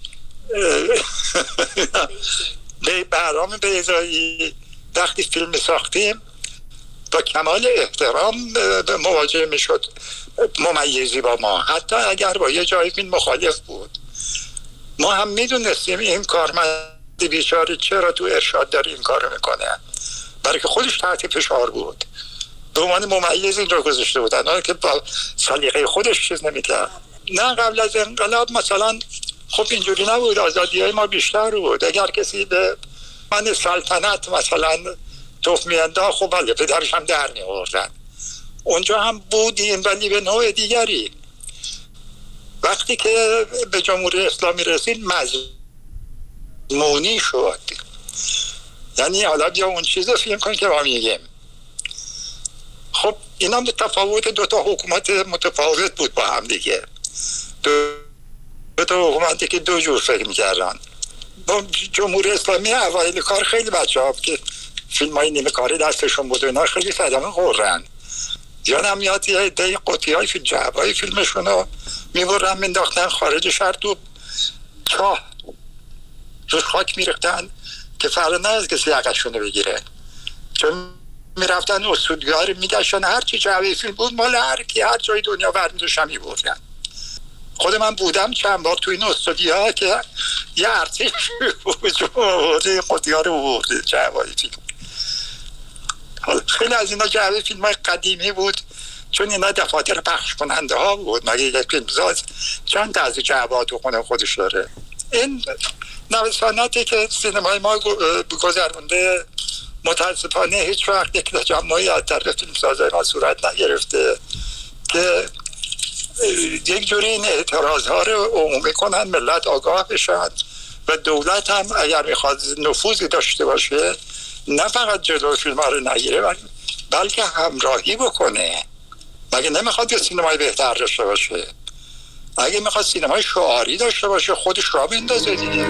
I: به بهرام بیضایی، وقتی فیلم ساختیم با کمال احترام مواجه میشد ممیزی با ما، حتی اگر با یه جای فیلم مخالف بود. ما هم میدونستیم این کارمند بیچاره چرا تو ارشاد داره این کارو میکنه، برای که خودش تحت فشار بود. به عنوان ممیز این رو گذاشته بودن، آنه که با سلیقه خودش چیز نمیکرد. نه قبل از انقلاب مثلا خب اینجوری نبود، آزادی های ما بیشتر بود. اگر کسی به من سلطنت مثلا توف میانداخت، خب بله پدرش هم در می‌آوردن. اونجا هم بودیم ولی به نوع دیگری. وقتی که به جمهوری اسلامی رسید مضمونی شد، یعنی حالا بیا اون چیز رو فیلم کن که ما میگیم. خب اینا تفاوت دو تا حکومت متفاوت بود با هم دیگه، دو, دو تا حکومتی که دو جور فکر میکردن. با جمهوری اسلامی اوایل کار خیلی بچه ها که فیلم های نیمه کاری دستشون بود و اینا خیلی صدمه خورن. یادم میاد یه عده قطعی های فیلم جعب های فیلمشون رو میبرن مینداختن خارج شهر تو چاه روش خاک میرختن که فردا نه از کسی عقشون رو بگیره، چون میرفتن استودیوها رو میگشتن هرچی جعبه فیلم بود مال هر کی هر جای دنیا برمیداشتن میبردن. خود من بودم چند بار تو این استودیوها که یه ارتش بود قطعی ها رو برده جعبه های فیلم. خیلی از اینا جعبه فیلم های قدیمی بود، چون اینا دفاتر پخش کننده ها بود. مگه یک فیلمساز چند تا از جعبه ها تو خونه خودش داره؟ این نوساناتی که سینمای ما گذرونده متاسفانه هیچ وقت یک تجمعی از طرف فیلمسازهای ما صورت نگرفته که یک جوری این اعتراض ها رو عمومی کنن، ملت آگاه بشن و دولت هم اگر میخواد نفوذی داشته باشه نه فقط جلو فیلم ها رو نگیره بلکه همراهی بکنه. مگه نمیخواد که سینمای بهتر داشته باشه؟ اگه میخواد سینمای شعاری داشته باشه خودش را بندازه دیگه.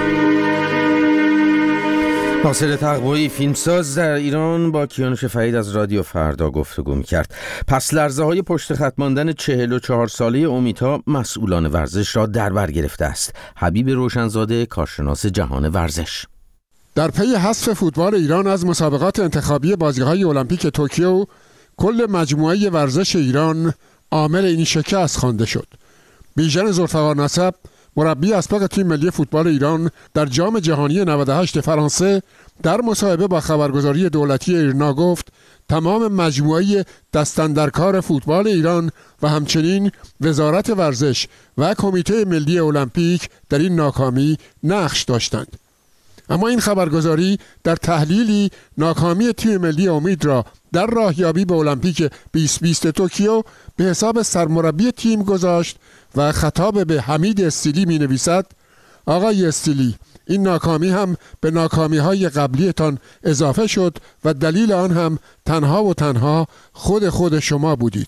A: ناصر تقوایی فیلمساز در ایران با کیانوش فرید از رادیو فردا گفتگو می‌کرد. پس لرزه های پشت خط ماندن چهل و چهار ساله امیدها مسئولان ورزش را در بر گرفته است. حبیب روشنزاده کارشناس جهان ورزش:
D: در پی حذف فوتبال ایران از مسابقات انتخابی بازی‌های المپیک توکیو، کل مجموعه ورزش ایران عامل این شکست خوانده شد. بیژن ذوالفقار نسب، مربی اسبق تیم ملی فوتبال ایران در جام جهانی نود و هشت فرانسه، در مصاحبه با خبرگزاری دولتی ایرنا گفت تمام مجموعه دستاندرکار فوتبال ایران و همچنین وزارت ورزش و کمیته ملی المپیک در این ناکامی نقش داشتند. اما این خبرگزاری در تحلیلی ناکامی تیم ملی امید را در راهیابی به المپیک بیست بیست توکیو به حساب سرمربی تیم گذاشت و خطاب به حمید استیلی می نویسد: آقای استیلی، این ناکامی هم به ناکامی های قبلیتان اضافه شد و دلیل آن هم تنها و تنها خود خود شما بودید.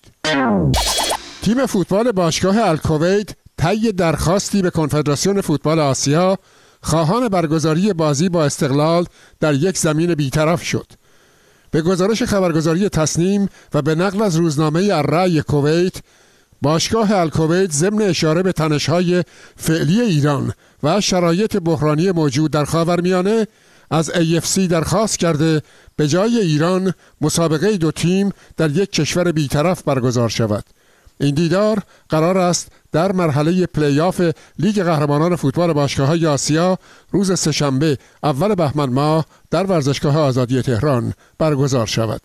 D: تیم فوتبال باشگاه الکویت طی درخواستی به کنفدراسیون فوتبال آسیا خواهان برگزاری بازی با استقلال در یک زمین بیطرف شد. به گزارش خبرگزاری تصنیم و به نقل از روزنامه الرأی کویت، باشگاه الکویت ضمن اشاره به تنش‌های فعلی ایران و شرایط بحرانی موجود در خاورمیانه از ای اف سی درخواست کرده به جای ایران مسابقه دو تیم در یک کشور بیطرف برگزار شود. این دیدار قرار است در مرحله پلی آف لیگ قهرمانان فوتبال باشگاه‌های آسیا روز سه‌شنبه اول بهمن ماه در ورزشگاه آزادی تهران برگزار شود.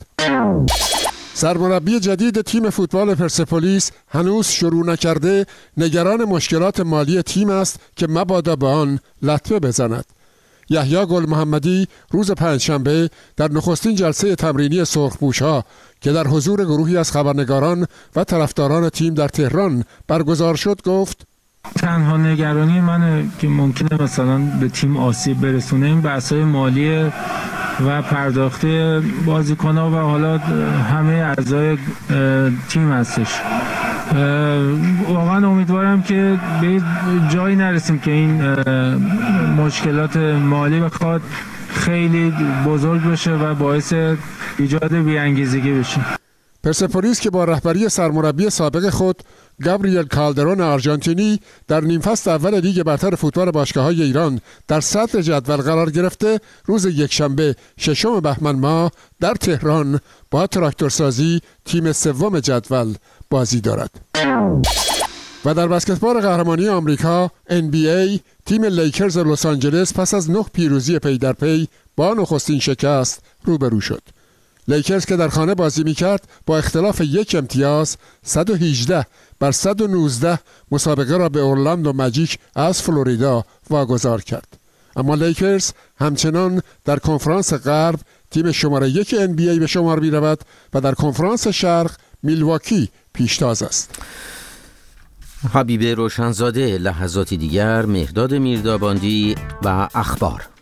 D: سرمربی جدید تیم فوتبال پرسپولیس هنوز شروع نکرده نگران مشکلات مالی تیم است که مبادا به آن لطمه بزند. یحیی گل محمدی روز پنجشنبه در نخستین جلسه تمرینی سرخپوش‌ها که در حضور گروهی از خبرنگاران و طرفداران تیم در تهران برگزار شد گفت:
J: تنها نگرانی منه که ممکنه مثلا به تیم آسیب برسونه این بحث‌های مالی و پرداختی بازیکن‌ها و حالا همه اعضای تیم هستش. واقعا امیدوارم که به جایی نرسیم که این مشکلات مالی بخواد خیلی بزرگ بشه و باعث ایجاد بی‌انگیزگی بشه.
D: پرسپولیس که با رهبری سرمربی سابق خود گابریل کالدرون آرژانتینی در نیم فصل اول لیگ برتر فوتبال باشگاه‌های ایران در صدر جدول قرار گرفته، روز یکشنبه ششم بهمن ماه در تهران با تراکتورسازی تیم سوم جدول بازی دارد. و در بسکتبال قهرمانی آمریکا ان بی ای تیم لیکرز لس آنجلس پس از نه پیروزی پی در پی با نخستین شکست روبرو شد. لیکرز که در خانه بازی میکرد با اختلاف یک امتیاز صد و هجده بر صد و نوزده مسابقه را به اورلاندو ماجیک از فلوریدا واگذار کرد. اما لیکرز همچنان در کنفرانس غرب تیم شماره یک ان بی ای به شمار می رود و در کنفرانس شرق میلواکی پیشتاز است.
A: حبیب روشنزاده، لحظاتی دیگر، مهداد میرداباندی و اخبار.